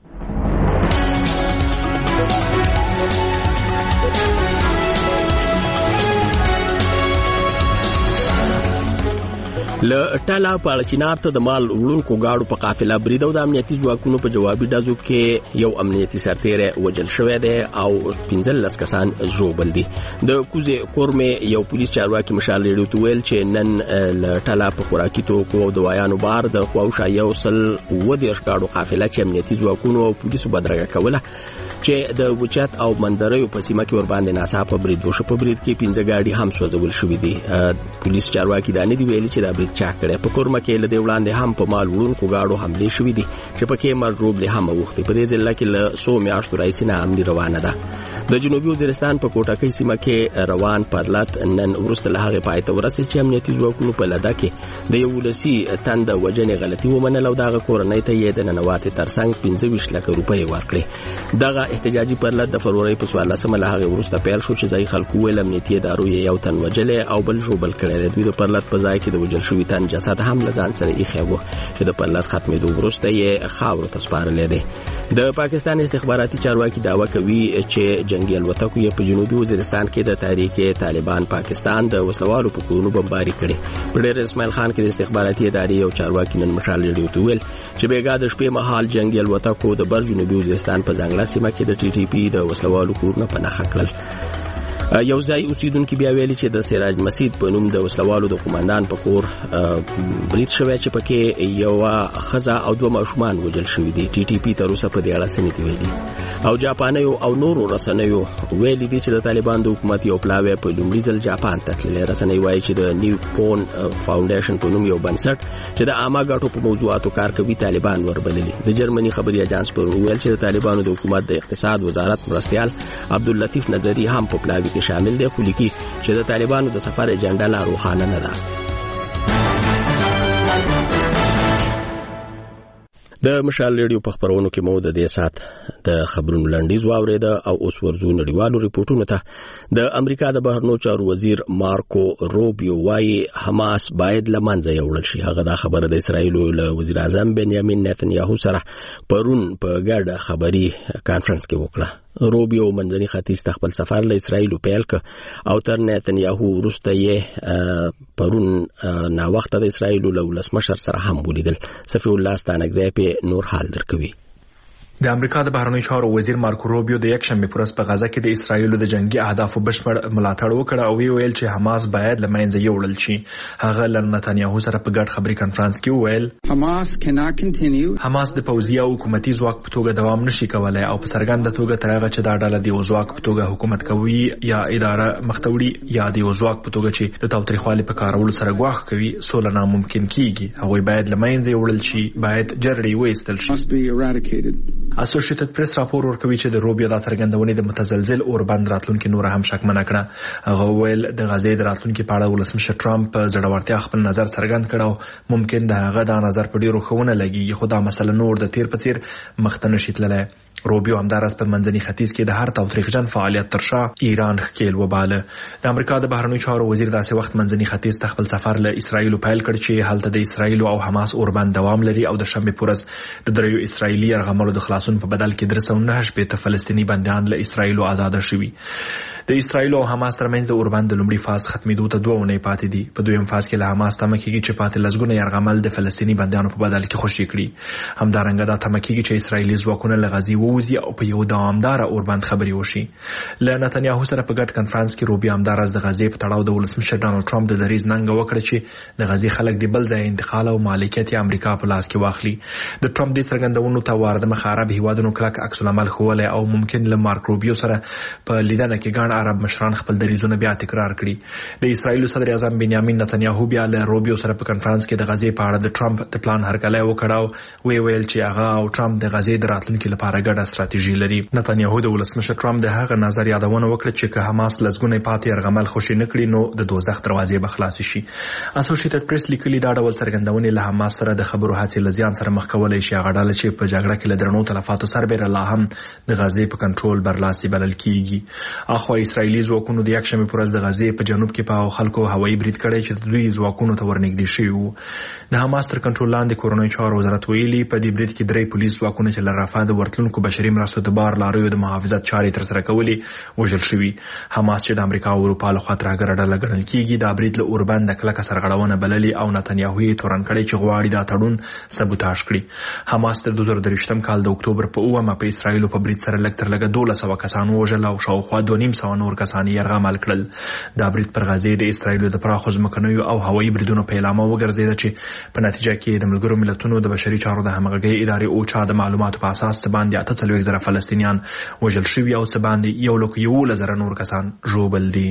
له ټالا پاړچینار ته د مال وړونکو گاډو په قافله برید او د امنیتي ځواکونو په جوابي ډزو کې یو امنیتي سرتیری وژل شوی دی او پنځلس کسان ژوبل دي. د کوزې کورمې یو پولیس چارواکي مشال ریډیو ته ویل چې نن له ټالا په خوراکي توکو او دوايانو بار د خواوشا یو سل اووه دېرش گاډو قافله چې امنیتي ځواکونو او پولیسو بدرګه کوله چې د وچات او مندریو په سیمه کې ور باندې ناڅاپه برید وشو. په برید کې پنځه گاډي هم سوځول شوې دي. پولیس چارواکي دا نه دی ویلي چې دا برید چا کړی. په کورمه کې له دې وړاندې هم په مال وړونکو گاډو حملې شوې دي چې پکې مرجوبلې هم اوښتې. په دې ځل کې له څو میاشتو راهیسې ناامني روانه ده. د جنوبي وزیرستان په کوټاکۍ سیمه کې روان پرلط نن وروسته له هغې پای ته ورسېد چې امنیتي ځواکونو په لده کې د یولسي تن د وژنې غلطي ومنله او دغه کورنۍ ته یې د ننواتې ترڅنګ پنځه ویشت لکه روپۍ ورکړې. دغه احتجاجي پرلط د فروری په څوارلسمه له هغې وروسته پیل شو چې ځایي خلکو ویل امنیتي ادارو یې یو تن وژلی او بل ژوبل کړی دی. دوی د پرلط په ځای کې د وژل شوي تن جسد هم له ځان سره ایښی و چې د پرلط ختمېدو وروسته یې خاورو ته سپارلی دی. د پاکستان استخباراتي چارواکي دعوه کوي چې جنګي الوتکو یې په جنوبي وزیرستان کې د تحریک طالبان پاکستان د وسلوالو په کورونو بمباري کړې. په ډېر اسماعیل خان کې د استخباراتي ادارې یو چارواکي نن مشال ریډیو ته ویل چې بېګا د شپې مهال جنګي الوتکو د بر جنوبي وزیرستان په ځنګله سیمه کې د ټي ټي پي د وسلوالو کورونه په نښه کړل. یو ځای اوسیدونکو بیا ویلي چې د سراج مسجد په نوم د وسلوالو د قومندان په کور برید شوی چې پکې یو ښځه او دوه ماشومان وژل شوي دي. ټي ټي پي تر اوسه په دې اړه څه نه دي ویلي. او جاپانیو او نورو رسنیو ویلي دي چې د طالبان د حکومت یو پلاوی په لومړي ځل جاپان ته تللی. رسنۍ وایي چې د نیو پون فاونډیشن په نوم یو بنسټ چې د عامه ګټو په موضوعاتو کار کوي طالبان وربللي. د جرمني خبري اژانس پرون ویل چې د طالبانو د حکومت د اقتصاد وزارت مرستیال عبداللطیف نظری هم په پلاوی کې شامل دی، خو لیکي چې د طالبانو د سفر اجنډا لا روښانه نه ده. د مشال ریډیو په خبرونو کې مو د دې سات د خبرونو لنډیز واورېده او اوس ورځو نړیوالو ریپورتونو ته. د امریکا د بهرنیو چارو وزیر مارکو روبیو وايي حماس باید له منځه یوړل شي. هغه دا خبره د اسرایلو له وزیر اعظم بنیامین نتنیاهو سره پرون په ګډه خبري کانفرنس کې وکړه. روبیو منځني ختیځ ته خپل سفر له اسرایلو پیل کړ او تر نتنیاهو وروسته یې پرون ناوخته د اسرایلو له ولسمشر سره هم ولیدل. صفي الله ستانکزی په نور حال درکوي. د امریکا د بهرنیو چارو وزیر مارکو روبیو د یک شنبه پر ورځ په غزه کې د اسرایلو د جنگي اهدافو بشپړ ملاتړ وکړ او ویل چې حماس باید له منځه یوړل شي. هغه له نتنیاهو سره په ګډ خبري کانفرنس کې ویل حماس د پوځي او حکومتي ځواک په توګه دوام نشي کولای او په څرګنده توګه تر هغه چې دا ډله د ځواک په توګه حکومت کوي یا اداره مختوړي یا د ځواک په توګه چې د تاوتریخوالي په کارولو سره غواخ کوي سوله ناممکن کیږي. هغه باید له منځه یوړل شي، باید جرړې وایستل شي. اسوسییټډ پریس راپور ورکوي چې د روبیو د څرګندونې د متزلزل اوربند راتلونکي نور هم شکمنه کړه. هغه ویل د غزې د راتلونکي په اړه ولسمشر ټرمپ زړورتیا خپل نظر څرګند کړ او ممکن د هغه د نظر په ډیرو خونه لګي خو دا مسله نور د تیر په تیر مخته نشي تللی. روبیو همدارس په منځني ختیځ کې د هر تاوتریخجن فعالیت تر شا ایران ښکیل وباله. د امریکا د بهرنیو چارو وزیر داسې وخت منځني ختیځ ته خپل سفر له اسرایلو پیل کړ چې هلته د اسرایلو او حماس اوربند دوام لري او د شنبه پر ورځ د دریو اسرایلی یرغملو د خلاصون په بدل کې درې سوه نهه شپېته فلسطینی بندیان له اسرایلو آزاد شوي. د اسرایلو او حماس ترمنځ د اوربند د لومړي فاز ختمېدو ته دوه اونۍ پاتې دي. په دویم فاز کې له حماس تمه کېږي چې پاتې لسګونه یرغمل د فلسطینی بندیانو په بدل کې خوشي کړي. همدارنګه دا تمه کېږي چې اسرایلی ځواکونه له غزې ووځي او په یو دوامدار اوربند خبري وشي. له نتنیاهو سره په ګډ کانفرنس کې روبیو همدارس د غزې په تړاو د ولسمشر ډانلډ ټرمپ د دریځ ننګه وکړه چې د غزې خلک د بل ځای انتقال او مالکیت یې امریکا په لاس کې واخلي. د ټرمپ د څرګندونو ته وارد مخارب هیوادونو کلک عکس العمل ښوولی او ممکن له مارک روبیو سره په لیدنه کې ګڼ عرب مشران خپل دریځونه بیا تکرار کړي. د اسرایلو صدر اعظم بنیامین نتنیاهو بیا له روبیو سره په کانفرنس کې د غزې په اړه د ټرمپ د پلان هرکلی وکړ او وی ویل چې هغه او ټرمپ د غزې د راتلونکي لپاره ګډه ستراتیژي لري. نتنیاهو د ولسمشر ټرمپ د هغه نظر یادونه وکړه چې که حماس لسګونه پاتې یرغمل خوشي نه کړي نو د دوزخ دروازې به خلاصې شي. اسوسییټډ پریس لیکلي دا ډول څرګندونې له حماس سره د خبرو هڅې له زیان سره مخ کولی شي. هغه ډله چې په جګړه کې له درنو تلفاتو سربېره لا هم د غزې په کنټرول برلاسي بلل کیږي. اخوا اسرایلی ځواکونو د یکشنبه پر ورځ د غزې په جنوب کې په خلکو هوایي برید کړی چې دوی ځواکونو ته ورنږدې شوي وو. د حماس تر کنټرول لاندې کورنۍ چارو وزارت ویلي په دې برید کې درې پولیس ځواکونه چې له رفح د ورتلونکو بشري مرستو د بار لاریو د محافظت چارې ترسره کولې وژل شوي. حماس چې د امریکا او اروپا لخوا ترهګره ډله ګڼل کیږي دا برید له اوربند د کلکه سرغړونه بللې او نتنیاهو یې تورن کړی چې غواړي دا تړون سبوتاژ کړي. حماس د دوه زره درویشتم کال د اکتوبر په اوومه په اسرایلو په برید سره لږ تر لږه دولس سوه کسان ووژل او شاوخوا دوه نیم سوه نور کسان یې یرغمل کړل. دا برید پر غزې د اسرایلو د پراخو ځمکنیو او هوایي بریدونو په اعلامه وګرځېده چې په نتیجه کې د ملګرو ملتونو د بشري چارو د همغږۍ ادارې اوچا د معلوماتو په اساس څه باندې اته څلوېښت زره فلسطینیان وژل شوي او څه باندې یو لک یولس زره نور کسان ژوبل دي.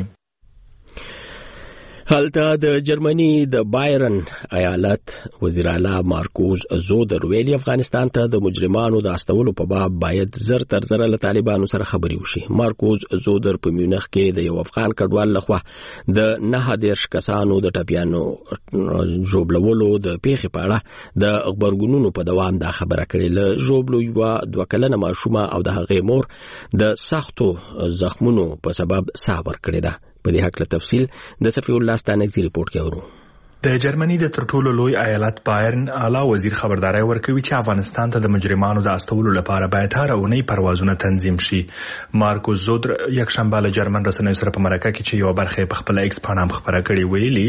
هلته د جرمني د بایرن ایالت وزیر اعلی مارکوز زودر ویلي افغانستان ته د مجرمانو د استولو په باب باید زر تر زره له طالبانو سره خبرې وشي. مارکوز زودر په میونخ کې د یو افغان کډوال لخوا د نه دېرش کسانو د ټپیانو ژوبلولو د پیښې په اړه د خبرګونونو په دوام دا خبره کړې. له ژوبلو یوه دوه کلنه ماشومه او د هغې مور د سختو زخمونو په سبب ساه ورکړې ده. په دې هکله تفصیل د صفی الله ستانکزي ریپورت کې اورو. د جرمني د تر ټولو لوی ایالت بایرن اعلی وزیر خبرداري ورکوي چې افغانستان ته د مجرمانو د استولو لپاره باید هر اونۍ پروازونه تنظیم شي. مارکوس زودر یکشنبه له جرمن رسنیو سره په مرکه کې چې یو برخه په خپل ایکس پاڼه خبره کړې ویلي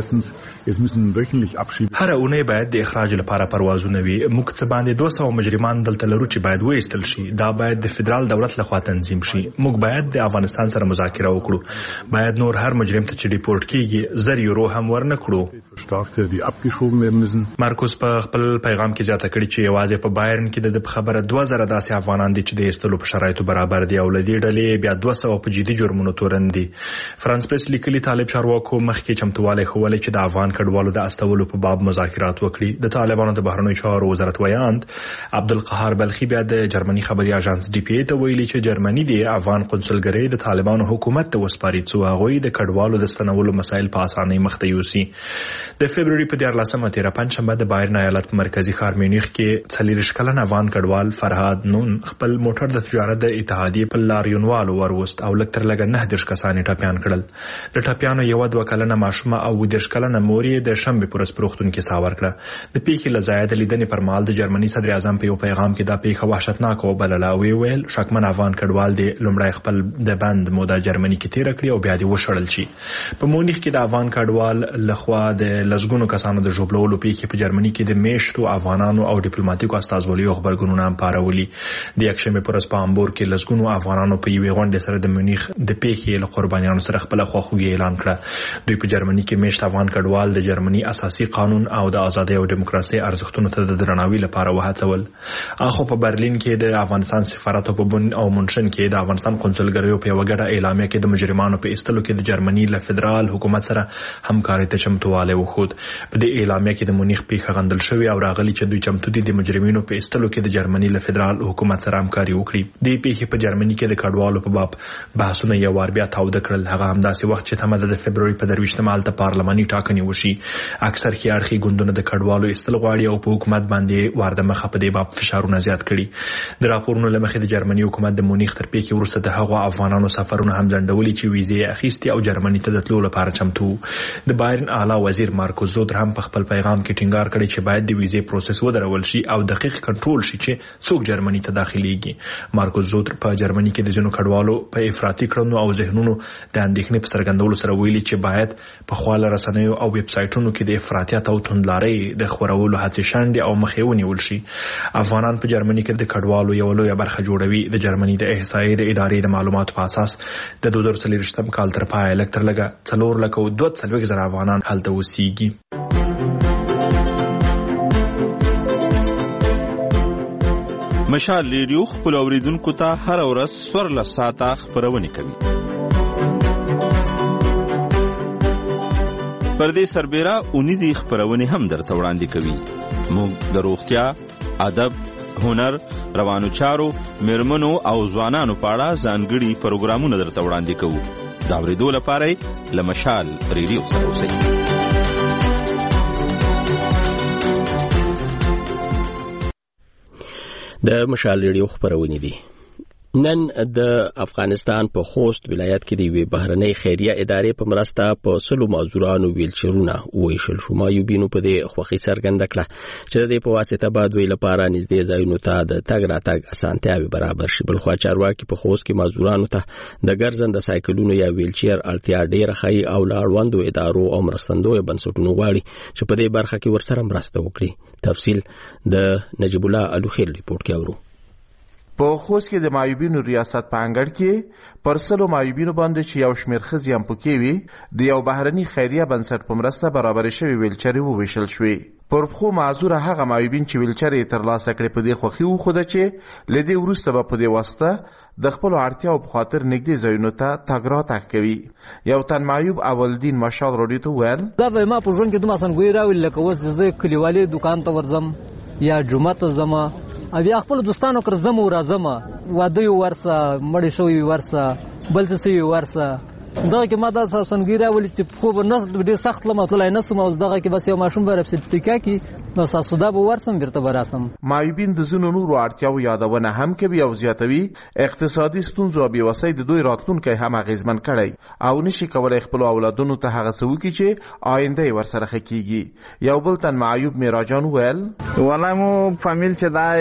هر اونۍ باید د اخراج لپاره پروازونه وي. موږ څه باندې دوه سوه مجرمان دلته لرو چې باید وایستل شي. دا باید د فدرال دولت لخوا تنظیم شي. موږ باید د افغانستان سره مذاکره وکړو. باید نور هر مجرم ته چې ریپورت کیږي زر یورو هم ورنکړو. مارکوس په خپل پیغام کې زیاته کړې چې یوازې په بایرن کې د خبره دوه زره داسې افغانان دي چې د ایستلو په شرایطو برابر دي او لدې ډلې بیا دوه سوه په جدي جرمونو تورن دي. فرانس پریس لیکلي طالب چارواکو مخکې چمتووالی ښوولی چې د افغان کډوالو د استولو په باب مذاکرات وکړي. د طالبانو د بهرنیو چارو وزارت ویاند عبدالقهار بلخي بیا د جرمني خبري اژانس ډي پی ای ته ویلي چې جرمني د افغان قونسلګرۍ د طالبانو حکومت ته وسپاري څو هغوی د کډوالو د ستنولو مسایل په اسانۍ مخته یوسي. د فبروري په دیارلسمه تیره پنجشنبه د بایرن ایالت په مرکزي ښار میونخ کې څلېرویشت کلن افغان کډوال فرهاد نون خپل موټر د تجارت د اتحادیې په لاریونوالو وروست او لږ تر لږه نه دېرش کسان یې ټپیان کړل. د ټپیانو یوه دوه کلنه ماشومه او اووه دېرش کلنه مور یې د شنبې په ورځ په روغتون کې ساه ورکړه. د پیښې له ځایه د لیدنې پر مهال د جرمني صدر اعظم په یو پیغام کې دا پیښه وحشتناکه وبلله او ویې ویل شکمن افغان کډوال دې لومړی خپل د بند موده جرمني کې تېره کړي او بیا دې وشړل شي. په مونیخ کې د افغان کډوال لخوا د لسګونو کسانو د ژوبلولو پیښې په جرمني کې د میشتو افغانانو او ډیپلوماټیکو استازولیو خبرګونونه هم پارولي. د یکشنبې په ورځ په هامبورګ کې لسګونو افغانانو په یوې غونډې سره د مونیخ د پیښې له قربانیانو سره خپله خواخوږي اعلان کړه. دوی په جرمني کې میشت افغان کډوال د جرمني اساسي قانون او د ازادۍ او دیموکراسۍ ارزښتونو ته د درناوي لپاره وهڅول. اخو په برلین کې د افغانستان سفارت په بن او منشن کې د افغانستان قونسلګریو په یوه ګډه اعلامیه کې د مجرمانو په ایستلو کې د جرمني له فدرال حکومت سره همکارۍ ته چمتووالی وښود. په دې اعلامیه کې د مونیخ پیښه غندل شوې او راغلي چې دوی چمتو دي د مجرمینو په ایستلو کې د جرمني له فدرال حکومت سره همکاري وکړي. دې پیښې په جرمني کې د کډوالو په باب بحثونه یو وار بیا تاوده کړل. هغه همداسې وخت چې تمه ده د فبروري په درویشتمه هلته پارلماني ټاکنې وشي. اکثر ښي اړخي ګوندونه د کډوالو ایستل غواړي او په حکومت باندې واردمخه په دې باب فشارونه زیات کړي. د راپورونو له مخې د جرمني حکومت د مونیخ تر پیښې وروسته د هغو افغانانو سفرونه هم ځنډولي چې ویزې یې اخیستې او جرمني ته د تلو لپاره چمتو. د بایرن اعلی وزیر مارکوس زودر هم په خپل پیغام کې ټینګار کړی چې باید د ویزې پروسس ودرول شي او دقیق کنټرول شي چې څوک جرمني ته داخليږي. مارکوس زودر په جرمني کې د ځینو کډوالو په افراطي کړنو او ذهنونو د اندېښنې په څرګندولو سره ویلي چې باید په خواله رسنیو او ویب سایټونو کې د افراطیت او توندلارۍ د خورولو هڅې شنډې او مخې ونیول شي. افغانان په جرمني کې د کډوالو یو لویه برخه جوړوي. د جرمني د احصایې د ادارې د معلوماتو په اساس د دوه زره څلوېښتم کال تر پایه لږ تر لږه څلور لکه او دوه څلوېښت زره افغانان هلته اوسېږي. مشال ریډیو خپل اوریدونکو ته هر ورځ څوارلس ساعته خبرونه کوي. پر دې سربېره اونیزې خبرونه هم درته وړاندې کوي. موږ د روغتیا، ادب، هنر، روانو چارو، میرمنو او ځوانانو په اړه ځانګړي پروګرامونه درته وړاندې کوو. دا اورېدو لپاره له مشال ریډیو سره اوسئ. د مشال ریډیو خبرونه دي. نن د افغانستان په خوست ولایت کې د یوې بهرنۍ خیریه ادارې په مرسته په سلو معذورانو ویلچرونه وویشل شو. معیوبینو په دې خوښي څرګنده کړه چې د دې په واسطه به دوی لپاره نږدې ځایونو ته د تګ راتګ اسانتیاوې برابر شي. بلخوا چارواکي په خوست کې معذورانو ته د ګرځنده سایکلونو یا ویلچیر اړتیا ډېره ښایي او له اړوندو ادارو او مرستندویو بنسټونو غواړي چې په دې برخه کې ورسره مرسته وکړي. تفصیل د نجیب الله الوخیل ریپورت کې اورو. په خوست کې د معیوبینو ریاست په انګړ کې پر سلو معیوبینو باندې چې یو شمېر ښځې هم پکې وي د یو بهرني خیریه بنسټ په مرسته برابرې شوې ویلچرې وویشل شوې. پر پښو معذوره هغه معیوبین چې ویلچر یې ترلاسه کړې په دې خوښي وښوده چې له دې وروسته به په دې واسطه د خپلو اړتیاو په خاطر نږدې ځایونو ته تګ راتګ کوي. یو تن معیوب اولدین مشال راډیو ته وویل دا به ما په ژوند کې دومره اسانګویي راولي لکه اوس زه کلیوالي دکان ته ورځم یا جمعه ته ځم او بیا خپل دوستانو کر زم او راځم واده یو ورسه مړی شوی ورسه بل څه سی ورسه دغه کې ما دا سنګیرا ولې چې خو به نه ډېر سخت لمه تلای نه سم اوس دغه کې بس یو ماشوم به رپسټیکا کې نو تاسو دا به ورسم بیرته براسم. معیوبین د زونو نورو اړتیاو یادونه هم کوي او زیاتوي اقتصادي ستونزو او بېوسۍ د دوی راتلونکی هم اغیزمن کړی او نشي کولای خپل اولادونو ته هغه څه وکړي چې آینده یې ورسره ښه کیږي. یو بل تن معیوب میراجان وویل والله مو فامیل چې دا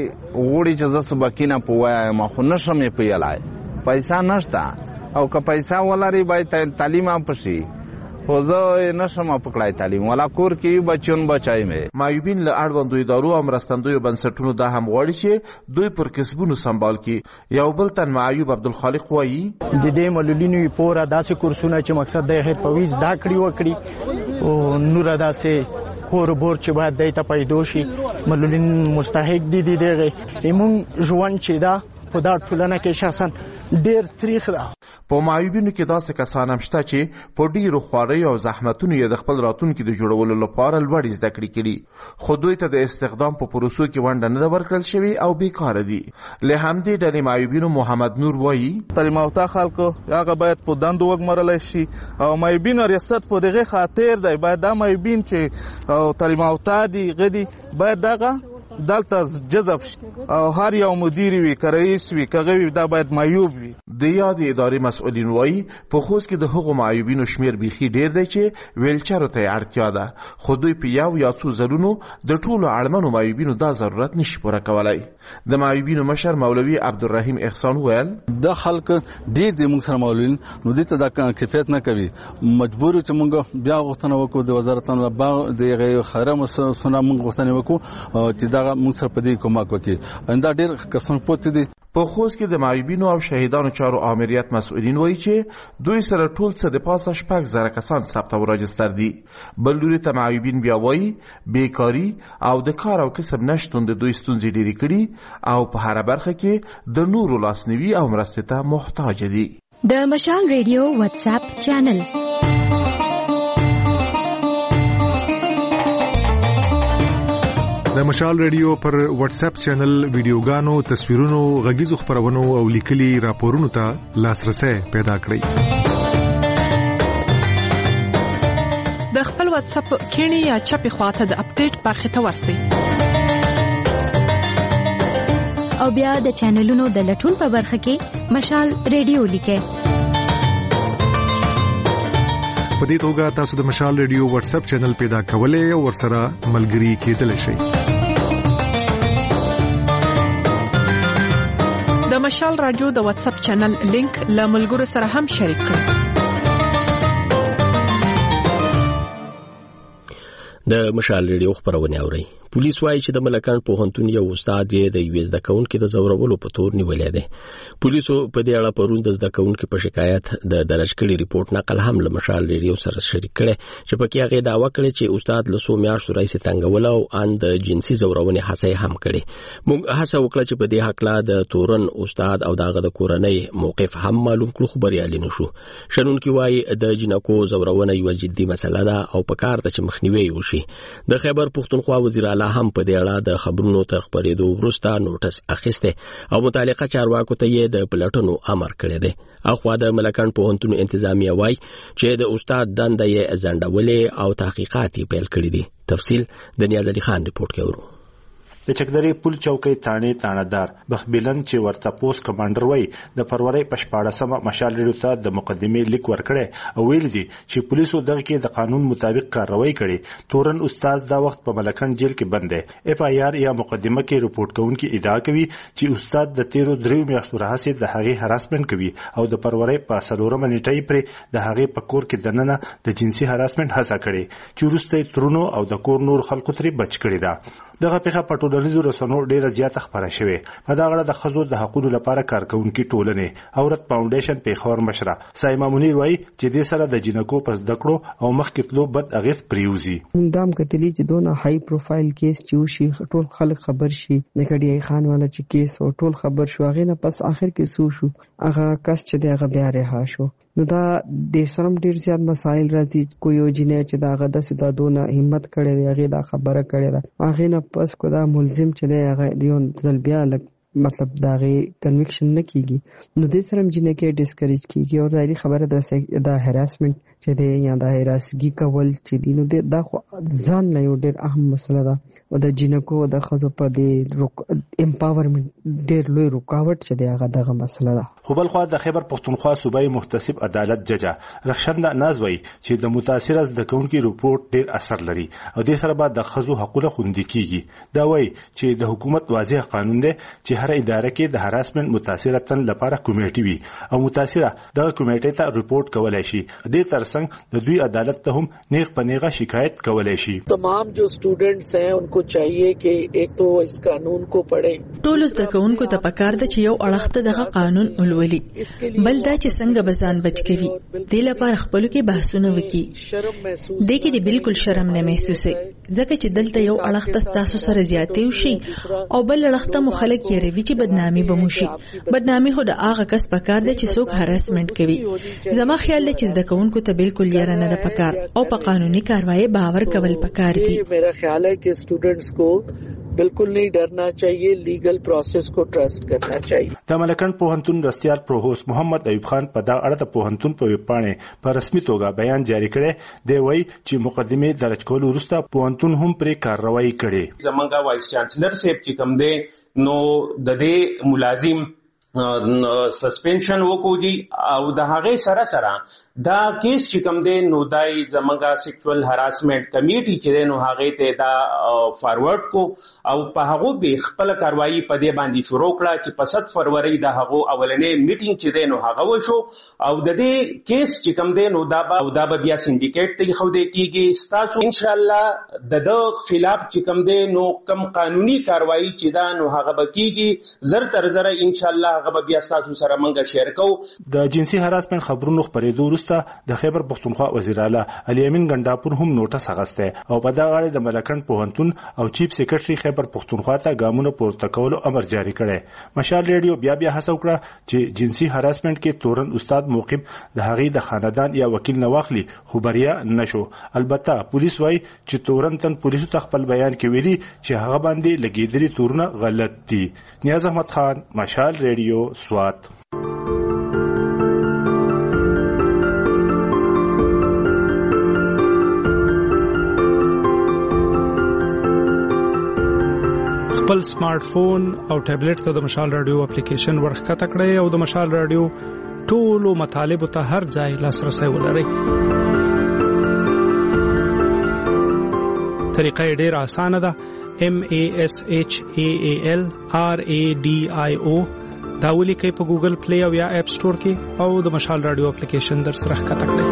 غوړي چې زه سبکینه په وایم خو نشم یې پیلای پیسې نشته او که پیسې ولري باید تعلیم هم پشي خو زه نشم پکړای تعلیم ولا کور کې بچون بچای مې. معیوبین له اړوندو ادارو او مرستندویو بنسټونو دا هم غواړي چې دوی پر کسبونو سمبال کړي. یو بل تن معیوب عبدالخالق وایي د دې معلولینو پوره داسې کورسونه چې مقصد د حرفوي زده کړې وکړي او نور داسې کور بور چې باید دای ته پیدا شي. معلولین مستحق دي دي دغه ایمون ژوند چې دا په دا ټولنه کې شخصا ډېر تریخ ده. په معیوبینو کې داسې کسان هم شته چې په ډېرو خواریو او زحمتونو یې د خپل راتلونکي د جوړولو لپاره لوړې زده کړې کړي خو دوی ته د استخدام په پروسو کې ونډه نه ده ورکړل شوې او بیکاره دي. له همدې ډلې معیوبینو محمد نور وایي تعلیم یافته خلکو هغه باید په دندو وګمارلی شي او معیوبینو ریاست په دغه خاطر دی باید دا معیوبین چې تعلیم یافته دي غدي باید دغه دلته جذب شي او هر یو مدیر وي که رئیس وي که غوي دا باید معیوب وي. د یادې ادارې مسؤلین وایي په خوست کې د هغو معیوبینو شمیر بیخي ډېر دی چې ویلچرو ته یې اړتیا ده خو دوی په یو یا څو ځلونو د ټولو اړمنو معیوبینو دا ضرورت نشي پوره کولی. د معیوبینو مشر مولوي عبدالرحیم احسان وویل دا خلک ډېر دي موږ سره معلولین نو دې ته دا کیفیت نه کوي مجبور چې موږ بیا غوښتنه وکړو د وزارتونو د خیره مسؤلینو موږ غوښتنه وکړو چې دا موږ سره په دې کومک وکړي انده ډېر کسان پوت دي. په خوست کې د معیوبینو او شهیدانو چارو آمریت مسؤلین وایي چې دوی سره ټول څه د پاسه شپږ زره کسان ثبت او راجستر دي. بل لوري ته معیوبین بیا وایي بیکاري او د کار او کسب نشتون د دوی ستونزې ډېرې کړي او په هره برخه کې د نورو لاسنیوي او مرستې ته محتاج دي. د مشال ریډیو واتس اپ چینل د مشال ریډیو پر واتس اپ چینل ویډیوګانو تصویرونو غږیزو خبرونو او لیکلي راپورونو ته لاسرسي پیدا کړئ. د خپل واتس اپ کینی یا چپی خواته د اپډیټ برخه ته ورسئ او بیا د چینلونو د لټون په برخه کې مشال ریډیو لیکئ. په دې توګه تاسو د مشال ریډیو واتس اپ چینل پیدا کولای او ورسره ملګري کېدلی شئ. د مشال رادیو د واتس اپ چینل لینک له ملګرو سره هم شریک کړئ. د مشال ریډیو خبرونه اورئ. پولیس وایي چې د ملکان پوهنتون یو استاد یې د یو زده کوونکي د زورولو په تور نیولې ده. پولیسو په دې اړه پرون د زده کوونکي په شکایت د درج کړي ریپورت نقل هم له مشال ریډیو سره شریک کړي چې پکې هغه دعوا کړې چې استاد له څو میاشتو راځي څنګه او ان د جنسي زورونې هڅه هم کړي. موږ هڅه وکړه چې په دې حق لا د تورن استاد او دغه د کورنۍ موقف هم معلوم کړو خو بریالي نشو. شنونکي وایي د جنکو زورونه یو جدي مسله ده او په کار ده چې مخنیوي وشي. د خیبر پښتونخوا وزیر اعلی هم په دې اړه د خبرونو تر خبرېدو وروسته نوټس اخیسته او متعلقه چارواکو ته یې د پلټنو امر کړی دی. اخوا د ملکان پوهنتون انتظامیه وایي چې د استاد دنده یې ځنډولې او تحقیقات یې پیل کړي دي. تفصیل د نیاز علي خان ریپورت کوي. د چکدرې پل چوکۍ تانې تانهدار بخبیلن چې ورته پوسټ کمانډر وای د فروری په شپاړسمه مشال ریډیو ته د مقدمې لیک ورکړی او ویل دي چې پولیسو دغه کې د قانون مطابق کاروایی کړي. تورن استاد دا وخت په ملکن جیل کې بند دی. اف آی آر یا مقدمه کې رپورټ کوونکي ادعا کوي چې استاد د تیرو دریو میاشتو راهیسې د هغې هراسمنټ کوي او د فروری په څلورمه نیټه پرې د هغې په کور کې دننه د جنسي هراسمنټ هڅه کړې چې وروسته ترونو او د کور نور خلکو ترې بچ کړي ده. دغه پیښه په ټولنیزو رسنیو ډیره زیاته خبره شوې. په دا غړه د ښځو د حقوقو لپاره کارکونکي ټولنې اورت فاونډیشن پیښور مشره سایما منیر وایي چې دې سره د جنکو په زده کړو او مخکې تلو بد اغېز پریوزي. دام کتلی چې دونه های پروفایل کیس چې وشي ټول خلک خبر شي د کډي خان والا چې کیس او ټول خبر شو هغه نه پس اخر کې سو شو هغه کس چې دغه بیا رها شو. نو دا د سرم ډیر زیات مسایل راځي. کوی یو جنې چې دا غدا سودا دونه همت کړي دی هغه دا خبره کړي ده هغه نه پس کو دا ملزم چې دی هغه دیون ځل بیا لک مطلب دا غي کنویکشن نه کیږي. نو د سرم جنې کې ډیسکریج کیږي او ظاهري خبره ده دا هراسمنت چې دی یا دا هراسګي کول چې دی نو دا خو ځان نه یو ډیر اهم مسله ده او د جنکو د خزو په دې امپاورمنت ډیر لوی رکاوټ چې دی هغه دغه مسله ده. خو بل خو د خیبر پختونخوا صوبایي محتسب عدالت ججه رخشنده نازوي چې د متاثر از د کونکي رپورټ ډیر اثر لري او د سره بعد د خزو حقوقو خوندي کیږي. دا وایي چې د حکومت واضح قانون دی چې هر اداره کې د هراسمنت متاثره تن لپاره کمیټي وي او متاثره د کمیټې ته رپورټ کولای شي. د ترڅنګ د دوی عدالت ته هم نیغ په نیغه شکایت کولای شي. تمام جو سټوډنټس ہیں ان کو چاہیے کہ ایک تو اس قانون کو پڑھیں. ټول زده کوونکو ته پکار ده چې یو اړخته دغه قانون ولولي بل دا چې څنګه بزان بچ کوي د لپاره خپل کې بحثونه وکړي. د کې د بالکل شرم نه محسوسه ځکه چې دلته یو اړخته تاسو سره زیاتې وشي او بل اړخته مخالک یې روي چې بدنامي بموشي. بدنامي هو د هغه کس پکار ده چې څوک هراسمنت کوي. زما خیال دی چې زده کوونکو ته بالکل یې نه ده پکار او په قانوني کاروایی باور کول پکار دي. میرا خیال ہے کہ اسٹوڈنٹس کو بالکل نہیں ڈرنا چاہیے لیگل پروسیس کو ټرست کرنا چاہیے. د ملکن پوهنتون رسیال پروفیسور محمد ایوب خان په دا اړه د پوهنتون په ویبپاڼه په رسمي توګه بیان جاری کړی دی. وایي چې مقدمه درج کول وروسته پوهنتون هم پرې کاروایی کړي. زمونږ وایس چانسلر صاحب چې کوم دی نو د دې ملازم سسپینشن وکړو دي او د هغه سره سره دا کیس چې کوم دی نو دای زمونږه سیکشوال هراسمنت کمیټي چې دی نو هغه ته دا فارورډ کو او په هغه به خپل کاروایی په دې باندې شروع کړه چې په سات فروری د هغه اولنې میټینګ چې دی نو هغه وشو او د دې کیس چې کوم دی نو دا او دا بیا سندیکیټ ته خو دې کیږي. تاسو ان شاء الله د د خلاف چې کوم دی نو کم قانوني کاروایی چې دا نو هغه به کیږي زر تر زر ان شاء الله هغه بیا تاسو سره مونږ شیر کوو. د جنسي هراسمنت خبرونو خبرېدو وروسته د خیبر پختونخوا وزیر اعلی علي امین ګنداپور هم نوټس اغسته او په دا غاړه د ملکن پوهنتون او چیف سیکریټري خیبر پختونخوا ته ګامونه پورته کولو امر جاری کړي. مشال ریډیو بیا بیا هڅه وکړه چې جنسي هراسمنت کې تورن استاد موقب د هغې د خاندان یا وکیل نه واخلي خو بریا نشو. البته پولیس وایي چې تورن تن پولیسو ته خپل بیان کې ویلي چې هغه باندې لګېدلي تورونه غلط دي. نیاز احمد خان، مشال ریډیو، سوات. خپل سمارټ فون او ټابلیټ ته د مشال رادیو اپلیکیشن ورخکته کړئ او د مشال رادیو ټولو مطالبو ته هر ځای لاسرسی ولرئ. طریقه یې ډېره اسانه ده. M A S H A A L R A D I O دا ولیکئ په ګوګل پلی او یا اپ سټور کې او د مشال رادیو اپلیکیشن در سره ښکته کړئ.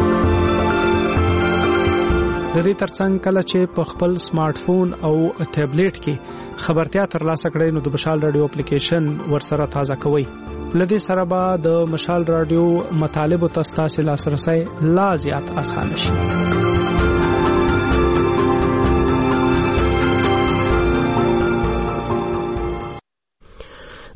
د دې ترڅنګ کله چې په خپل سمارټ فون او ټابلیټ کې خبرتیا ترلاسه کړئ نو د مشال رادیو اپلیکیشن ورسره تازه کوئ. لدې سره به د مشال رادیو مطالبو ته ستاسو لاسرسی لا زیات اسانه شي.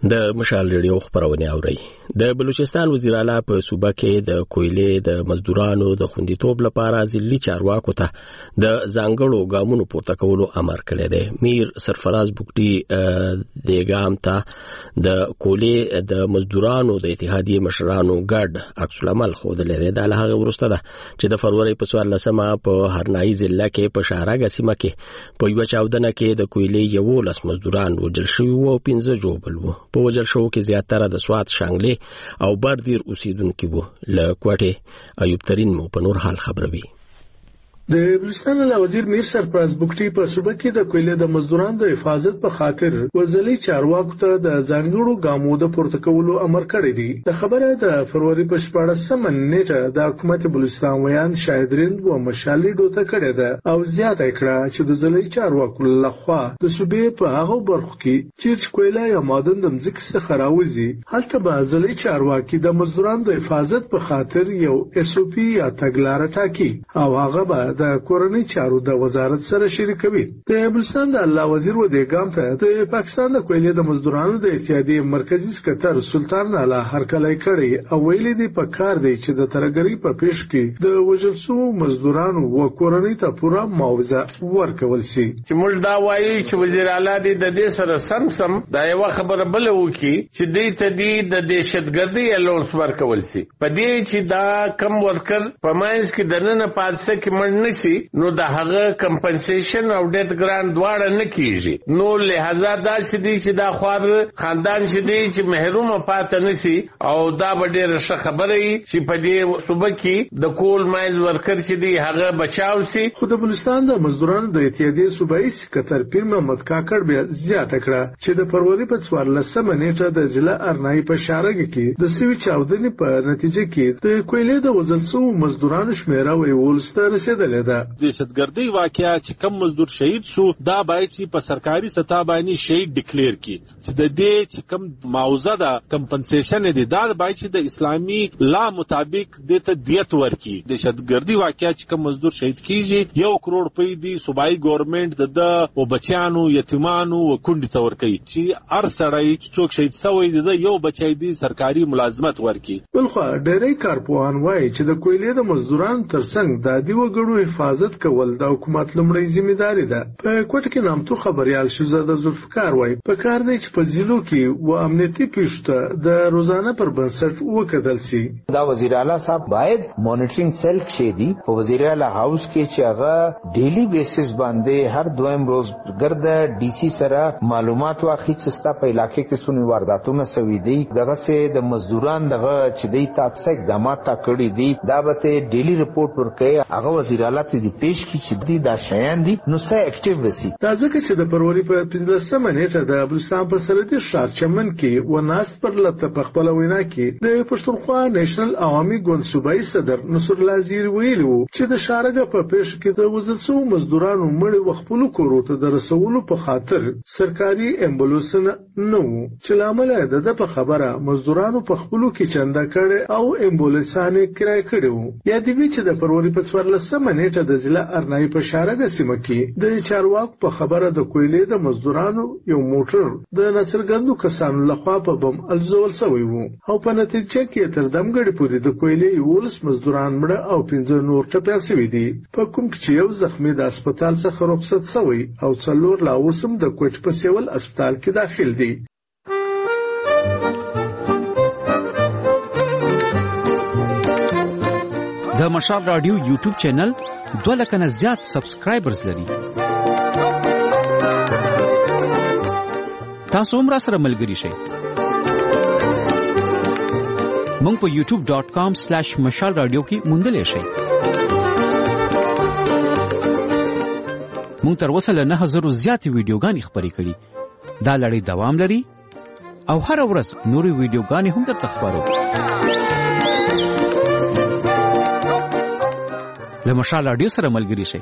د مشال ریډیو خبرونه اوري. د بلوچستان وزیر اعلی په صوبه کې د کویلې د مزدورانو د خوندیتوب لپاره ځلي چارواکو ته د ځانګړو ګامونو پورته کولو امر کړی دی. میر سرفراز بوکټي د ګام ته د کویلې د مزدورانو د اتحادیې مشرانو ګډ عکس العمل خوده لري. د هغه ورسته ده چې د فروری په څوارلسمه په هرنایي ضلع کې په شارګه سیمه کې په یو چاودنه کې د کویلې یو لس مزدوران وژل شوي وو او پنځه جوړ وو. په وژل شو کې زیاتره د سوات شانګلې او بردیر اوسیدونکو وو. له کوټه ایوب ترين مو په نور حال خبروي. د بلوچستان له وزیر میر سرفراز بوکټي په صوبه کې د کویلې د مزدورانو د حفاظت په خاطر وزلي چارواکو ته د ځانګړو ګامو د پورته کولو امر کړی دی. د خبره د فروری په شپاړسمه نیټه د حکومت بلوچستان ویان شاهدرین و مشالي ډوته کړی ده او زیاته کړه چې د ځلي چارواکو لخوا د صوبې په هغه برخو کې چې کویلې یا مادن د مځکې څخه راوځي هلته به ځلي چارواکي د مزدورانو د حفاظت په خاطر یو اس او پی یا تګلارې ټاکي او هغه به د کورنۍ چارو د وزارت سره شریکوي. د بلوچستان د الله وزیر و د ګام ته د پاکستان د کویلې د مزدورانو د اتحادیې مرکزی سکتر سلطان اعلی هرکلی کړی او ویلي دی په کار دی چې د ترګری په پیش کې د وژل شوو مزدورانو و کورنۍ ته پوره معاوضه ورکول شي. چې موږ دا وایي چې وزیر اعلی دی د دې سره سم سم دا یو خبره بل وکي چې دې ته دی د دهشتګردي الونس ورکول شي. په دې چې دا کم ورکر په ماینس کې دنه پاتسه کې مړ نشي نو د هغه کمپنسیشن او ډیت ګرانټ دواړه نه کیږي. نو لہذا دا چې دی چې دا خوار خاندان چې دی چې محروم پاتې نشي او دا به ډېر ښه خبره وي چې په دې صوبه کې د کول مایل ورکر چې دی هغه بچاو شي. خو د بلوچستان د مزدورانو د اتحادیې صوبایي سکتر پیر محمد کاکړ بیا زیاته کړه چې د فروری په څوارلسمه نیټه د ضلع ارنایي په شارګه کې د سوي چاودنې په نتیجه کې د کویلې د وژل شوو مزدورانو شمیره ویولسته رسیدلې ده. دهشتګردي واقعیا چې کم مزدور شهید شو دا باید چې په سرکاري سطح باندې شهید ډیکلیئر کی چې د دې چې کم معاوضه ده کمپنسیشن دی دا باید چې د اسلامي لا مطابق د ته دیت ورکی. دهشتګردي واقعیا چې کم مزدور شهید کیږي یو کروڑ روپۍ دی صوبایي ګورنمنت د او بچیانو یتیمانو او کونډې ته ورکي چې هر سړی چې څوک شهید شوی دی د یو بچی دی سرکاري ملازمت ورکی. بلخو ډېری کارپوهان وایي چې د کویلې د مزدورانو ترڅنګ د دې وګړو حفاظت کول د حکومت لومړی ځمېداري ده. په کوټه کې نامتو خبريال شهزاده ذوالفقار وایي په کار دی چې په ضلعو کې و امنیتي پیښو د روزانه پر بنسټ وکړل شي. دا وزیر اعلی صاحب باید مانیټرینګ سیل کې دی په وزیر اعلی هاوس کې چې هغه ډیلی بیسس باندې هر دویم روز ګرځي ډي سي سره معلومات واخلي چې ستا په علاقې کې څونه وارداتونه سوي دي دغه سه د مزدوران دغه چې دی تاسو اقدامات تا کړی دي دا به ډیلی رپورټ ورکړي هغه وزیر اعلی ته دی پیش کی چې دی دا شیان دي نو سه اکټیو وسی. دا ځکه چې د فروری په پنځلسمه نیټه د بلوچستان په سرحدي ښار چمن کې و ناست پر لته په خپل وینا کې د پښتونخوا نېشنل عوامي ګوند صوبایي صدر نصر الله زیر ویلو چې د شارګه په پیش کې د وزل شو مزدورانو مړي وخپلو کورو ته د رسولو په خاطر سرکاري امبولانسونه نو چې لامل د په خبره مزدورانو په خپلو کې چنده کړي او امبولانسانه کرای کړي. یا دی چې د فروری په څوارلسمه نیټه د ضلع ارنایي په شارګه سیمه کې د چارواکو په خبره د کویلې د مزدورانو یو موټر د ناڅرګندو کسانو لخوا په بم الزول شوی وو او په نتیجه کې تر دمګړي پورې د کویلې یولس مزدوران مړه او پنځه نور ټپيان شوي دي. په کوم چې یو زخمی د هسپتال څخه رخصت شوی او څلور لا اوسم د کوټ په سیول هسپتال کې داخل دي. د مشال رادیو یوټیوب چینل دوه لکه نه زیات سبسکرایبرز لري. تاسو هم را سره ملګري شئ. مونږ په یوټیوب ډاٹ کام سلیش مشال رادیو کې موندلی شئ. مونږ تر اوسه له نه زرو زیاتې ویډیوګانې خپرې کړي. دا لړۍ دوام لري او هر ورځ نورې ویډیوګانې هم درته خپروو. له مشال رادیو سره ملګري شئ.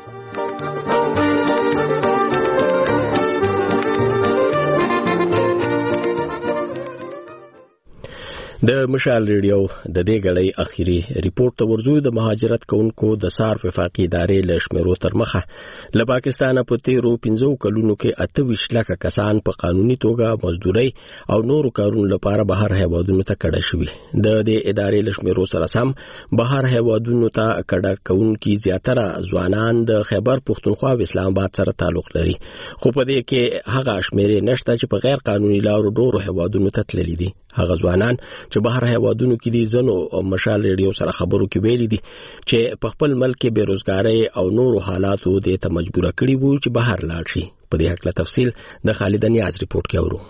د مشال ریډیو د دې غړي اخیری ریپورت ته ورزو د مهاجرت کوونکو د سار وفاقي ادارې لشمرو تر مخه له پاکستانه په تیرو پنځو کلونو کې اته ویشت لکه کسان په قانوني توګه مزدوري او نورو کارونو لپاره بهر هیوادونو ته کډه شوي. د دې ادارې لشمرو سره سم بهر هیوادونو ته کډه کوونکي زیاتره ځوانان د خیبر پختونخوا او اسلام آباد سره تعلق لري، خو په دې کې هغه شمیرې نشته چې په غیر قانوني لارو ډورو هیوادونو ته تللي دي. هغه ځوانان چې بهر هیوادونو کې دي زنو مشال ریډیو سره خبرو کې ویلي دي چې په خپل ملک کې بیروزګاری او نورو حالاتو د ته مجبور کړي وو چې بهر لاړ شي. په دې حق له تفصیل د خالد نیاز ریپورت کې اورو.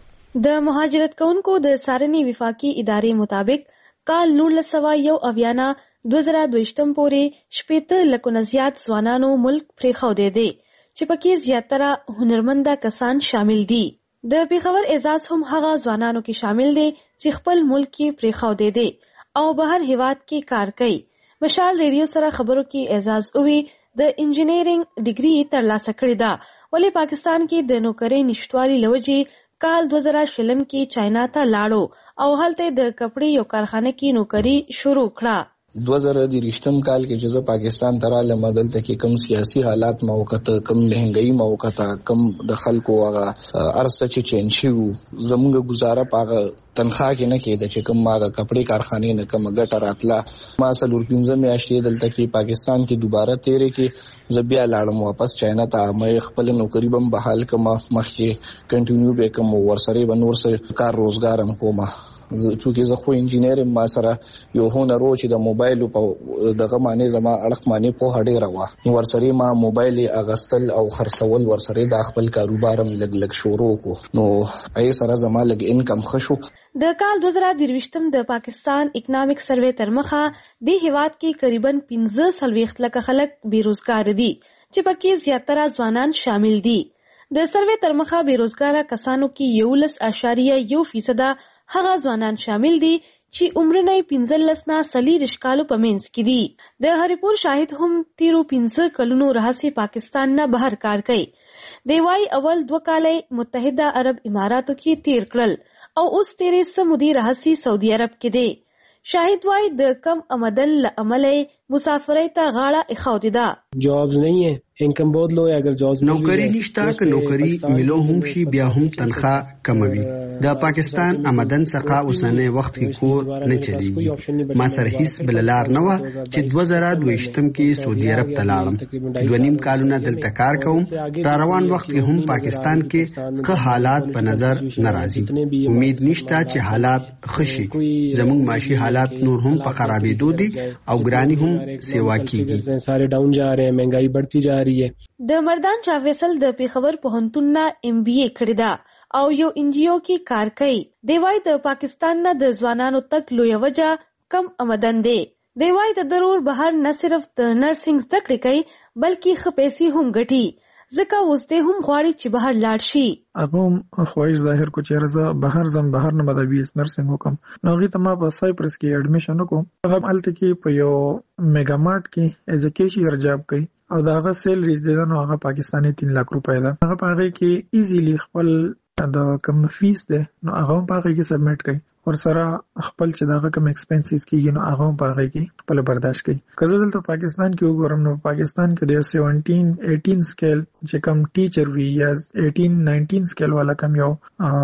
د مهاجرت کوونکو د سارنی وفاقي ادارې مطابق کال نولس سوه یو اویانا دوه زره دویشتم پورې شپېته لکونه زیات ځوانانو ملک پرېښودی دی چې پکې زیاتره هنرمنده کسان شامل دي. د پیښور اعزاز هم هغه ځوانانو کې شامل دي چې خپل ملک کې پرېښودی دی او بهر هیواد کې کار کوي. مشال ریډیو سره خبرو کې اعزاز اووی د انجینرینګ ډیګري ترلاسه کړې ده، ولې پاکستان کې د نوکرۍ نشټوالي لوجې کال دوه زره شلم کې چاینا ته لاړو او هلته د کپړې یو کارخانه کې نوکري شروع کړه. دوه زره دیرشتم کال کې چې زه پاکستان ته رالم دلته کې کم سیاسي حالات موقته، کم مهنګي موقته، کم د خلکو هغه ارسه چې چینج شو، زموږ گزاره پاغه تنخواه کې نه کېده چې کوم هغه کپړې کارخانې نه کوم ګټه راتله. ما څلور پنځه میاشتې دلته کې پاکستان کې دوباره تیرې کې زه بیا لاړم واپس چاینا ته. مې خپل نوکري بم بحال کوم، مخکې کنټینیو به کوم، ورسره به نور سره کار روزګار هم کوم. چونکې زه خو انجینیر ما سره یو هنر و چې د موبایل په دغه معنی زما اړخ معنی په هډې راوه، ورسره ما موبایل اغستل او خرڅول ورسره د خپل کاروبارم لګ لګ شروع کو، نو ای سره زما لګ انکم خشو. د کال دوه زره درویشتم د پاکستان اکنامک سروې تر مخه د هیواد کې تقریبا پنځه څلوېښت لکه خلک بیروزګار دي چې پکې زیاتره ځوانان شامل دي. د سروې تر مخه بیروزګاره کسانو کې یولس اعشاریه یو فیصده هغه ځوانان شامل دي چې عمرنه پنځلس نه څلېرویشت کالو په منځ کې دي. د هریپور شاهد هم تیرو پنځه کلونو راهیسې پاکستان نه بهر کار کوي. دی وايي اول دوه کاله متحده عرب اماراتو کې تیر کړل او اوس تیرې څه مودې راهیسې سعودي عرب کې دی. شاهد وايي د کم آمدن له امله مسافرۍ ته غاړه ایښودې ده. جابز نہیں ہے، انکم بہت لو ہے. اگر جابز نوکری نشته که نوکری ملو هم شي بیا هم تنخواه کموي. د پاکستان آمدن څخه اوسنی وخت کې کور نه چلیږي. ما سره هیڅ بل لار نه وه چې دوه زره دویشتم کې سعودي عرب ته لاړم. دوه نیم کالونه دلته کار کوم. را روان وخت کې هم پاکستان کې ښه حالات په نظر نه راځي. امید نشته چې حالات ښه شي. زموږ معاشي حالات نور هم په خرابېدو دي او ګراني هم سیوا کیږي. سارے ډاون جا رہے ہیں، مہنگائی بڑھتی جا رہی ہے. د مردان چا فیصل د پیښور پوهنتون نه ایم بی اے کړی ده او یو ان جی او کې کار کوي. دی وايي د پاکستان نه د ځوانانو تک لویه وجه کم آمدن دی. دی وايي د ضرور بهر نه صرف د نرسنګ زده کړې کوي بلکې ښه پیسې هم ګټي، ځکه اوس دی هم غواړي چې بهر لاړ شي. هغه خواهش ظاهر کو چې راځه بهر زم بهر نه مده بي اس نرسنګ وکم. نو هغه ته ما په سایپرس کې اډمیشن وکم. هغه الته کې په یو میگا مارټ کې ایز ا کیشیر جاب کوي او دا هغه سیلریز دی نو هغه پاکستاني تین لک روپۍ ده. هغه په هغه کې ایزیلی خپل د کم فیس ده نو هغه په هغه کې سبمیټ کوي، ورسره خپل چې دغه کم ایکسپنسز کیږي نو هغه په هغه کې خپل برداشت کوي. که زه دلته پاکستان کې وګورم نو پاکستان کې د سیونټین ایټین سکیل چې کم ټیچر وی یا ایټین ناینټین سکیل والا کم یو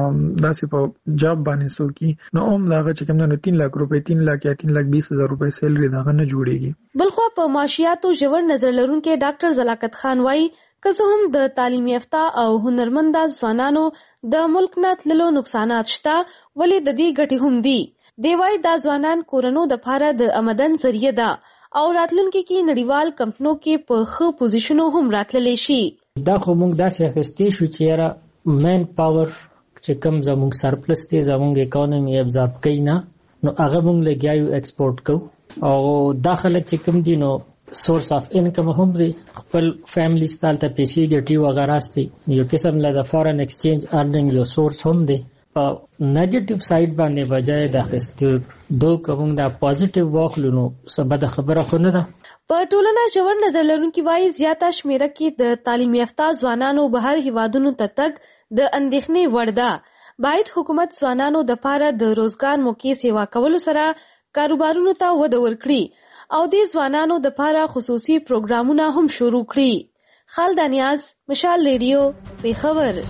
داسې په جاب باندې سو کی نو هم دغه چې کم نه تین لک روپۍ تین لک یا تین لک بیس هزار روپۍ سیلری دغه نه جوړیږي. بلخو په معاشیاتو ژور نظر لرونکي ډاکټر زلاکت خان وايي که څه هم د تعلیم یافته او هنرمنده ځوانانو د ملک نه تللو نقصانات شته ولې د دې ګټې هم دي. دی وايي دا ځوانان کورنو د پاره د آمدن ذریعہ ده او راتلونکي کې نړیوال کمپنو کې په ښه پوزیشنو هم راتللی شي. دا خو موږ داسې اخیستې شو چې یاره مین پاور چې کم زموږ سرپلس دی زموږ اکانومي ابزارب کوي نه نو هغه موږ لګیایو ایکسپورټ کوو او دا خلک چې کم دي نو سورس اف انکم هم دی، خپل فیملی ستال ته پیسې ګټي وغیرہ ستي یو قسم له د فارن ایکسچینج ارننګ یو سورس هم دی. په نیگیټیو سایډ باندې بجای د اخیستو دو کوم دا پازیټیو واخلو نو سبا د خبره خو نه ده. په ټولنه ژور نظر لرونکي وايي زیاته شمیره کې د تعلیم یافته ځوانانو بهر هیوادونو ته تګ د اندېښنې وړ ده. باید حکومت ځوانانو د پاره د روزګار موقع سیوا کولو سره کاروبارونو ته وده ورکړي او د ځوانانو د پاره خصوصي پروګرامونه هم شروع کړي. خالد نیاز، مشال ریډیو، پیښور.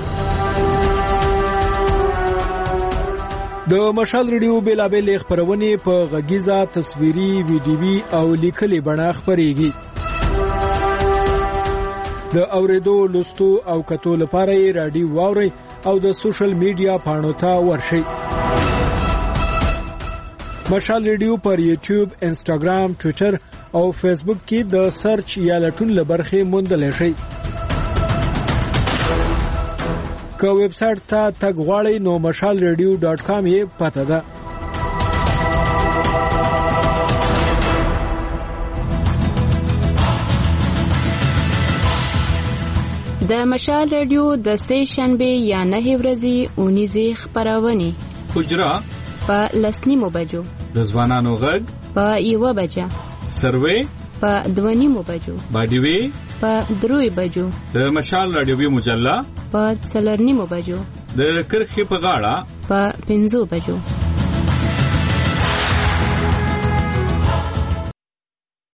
د مشال ریډیو بیلابل خبرونه په غږیزه، تصویري، ویډیوي او لیکلي بڼه خبريږي. د اوریدو، لوستو او کتو لپاره یې رادیو واوري او د سوشل میډیا پاڼو ته ورشئ. مشال ریډیو پر یوټیوب، انسټاګرام، ټوئیټر او فیسبوک کې د سرچ یا لټون لبرخه موندل شي. که ویب سټ ته تګ غواړئ نو مشال ریډیو ډاټ کام یې پته ده. د مشال ریډیو د سه شنبه یا نه ورځې اونیزه خبرونه حجرا په لسنیمو بجو، د ځوانانو غږ په یو بجه، سروي په دوانیمو بجو، باډیوي په دروي بجو، د مشال رادیوي مجله په څلورنیمو بجو، د کرخي په غاړه په پنځو بجو.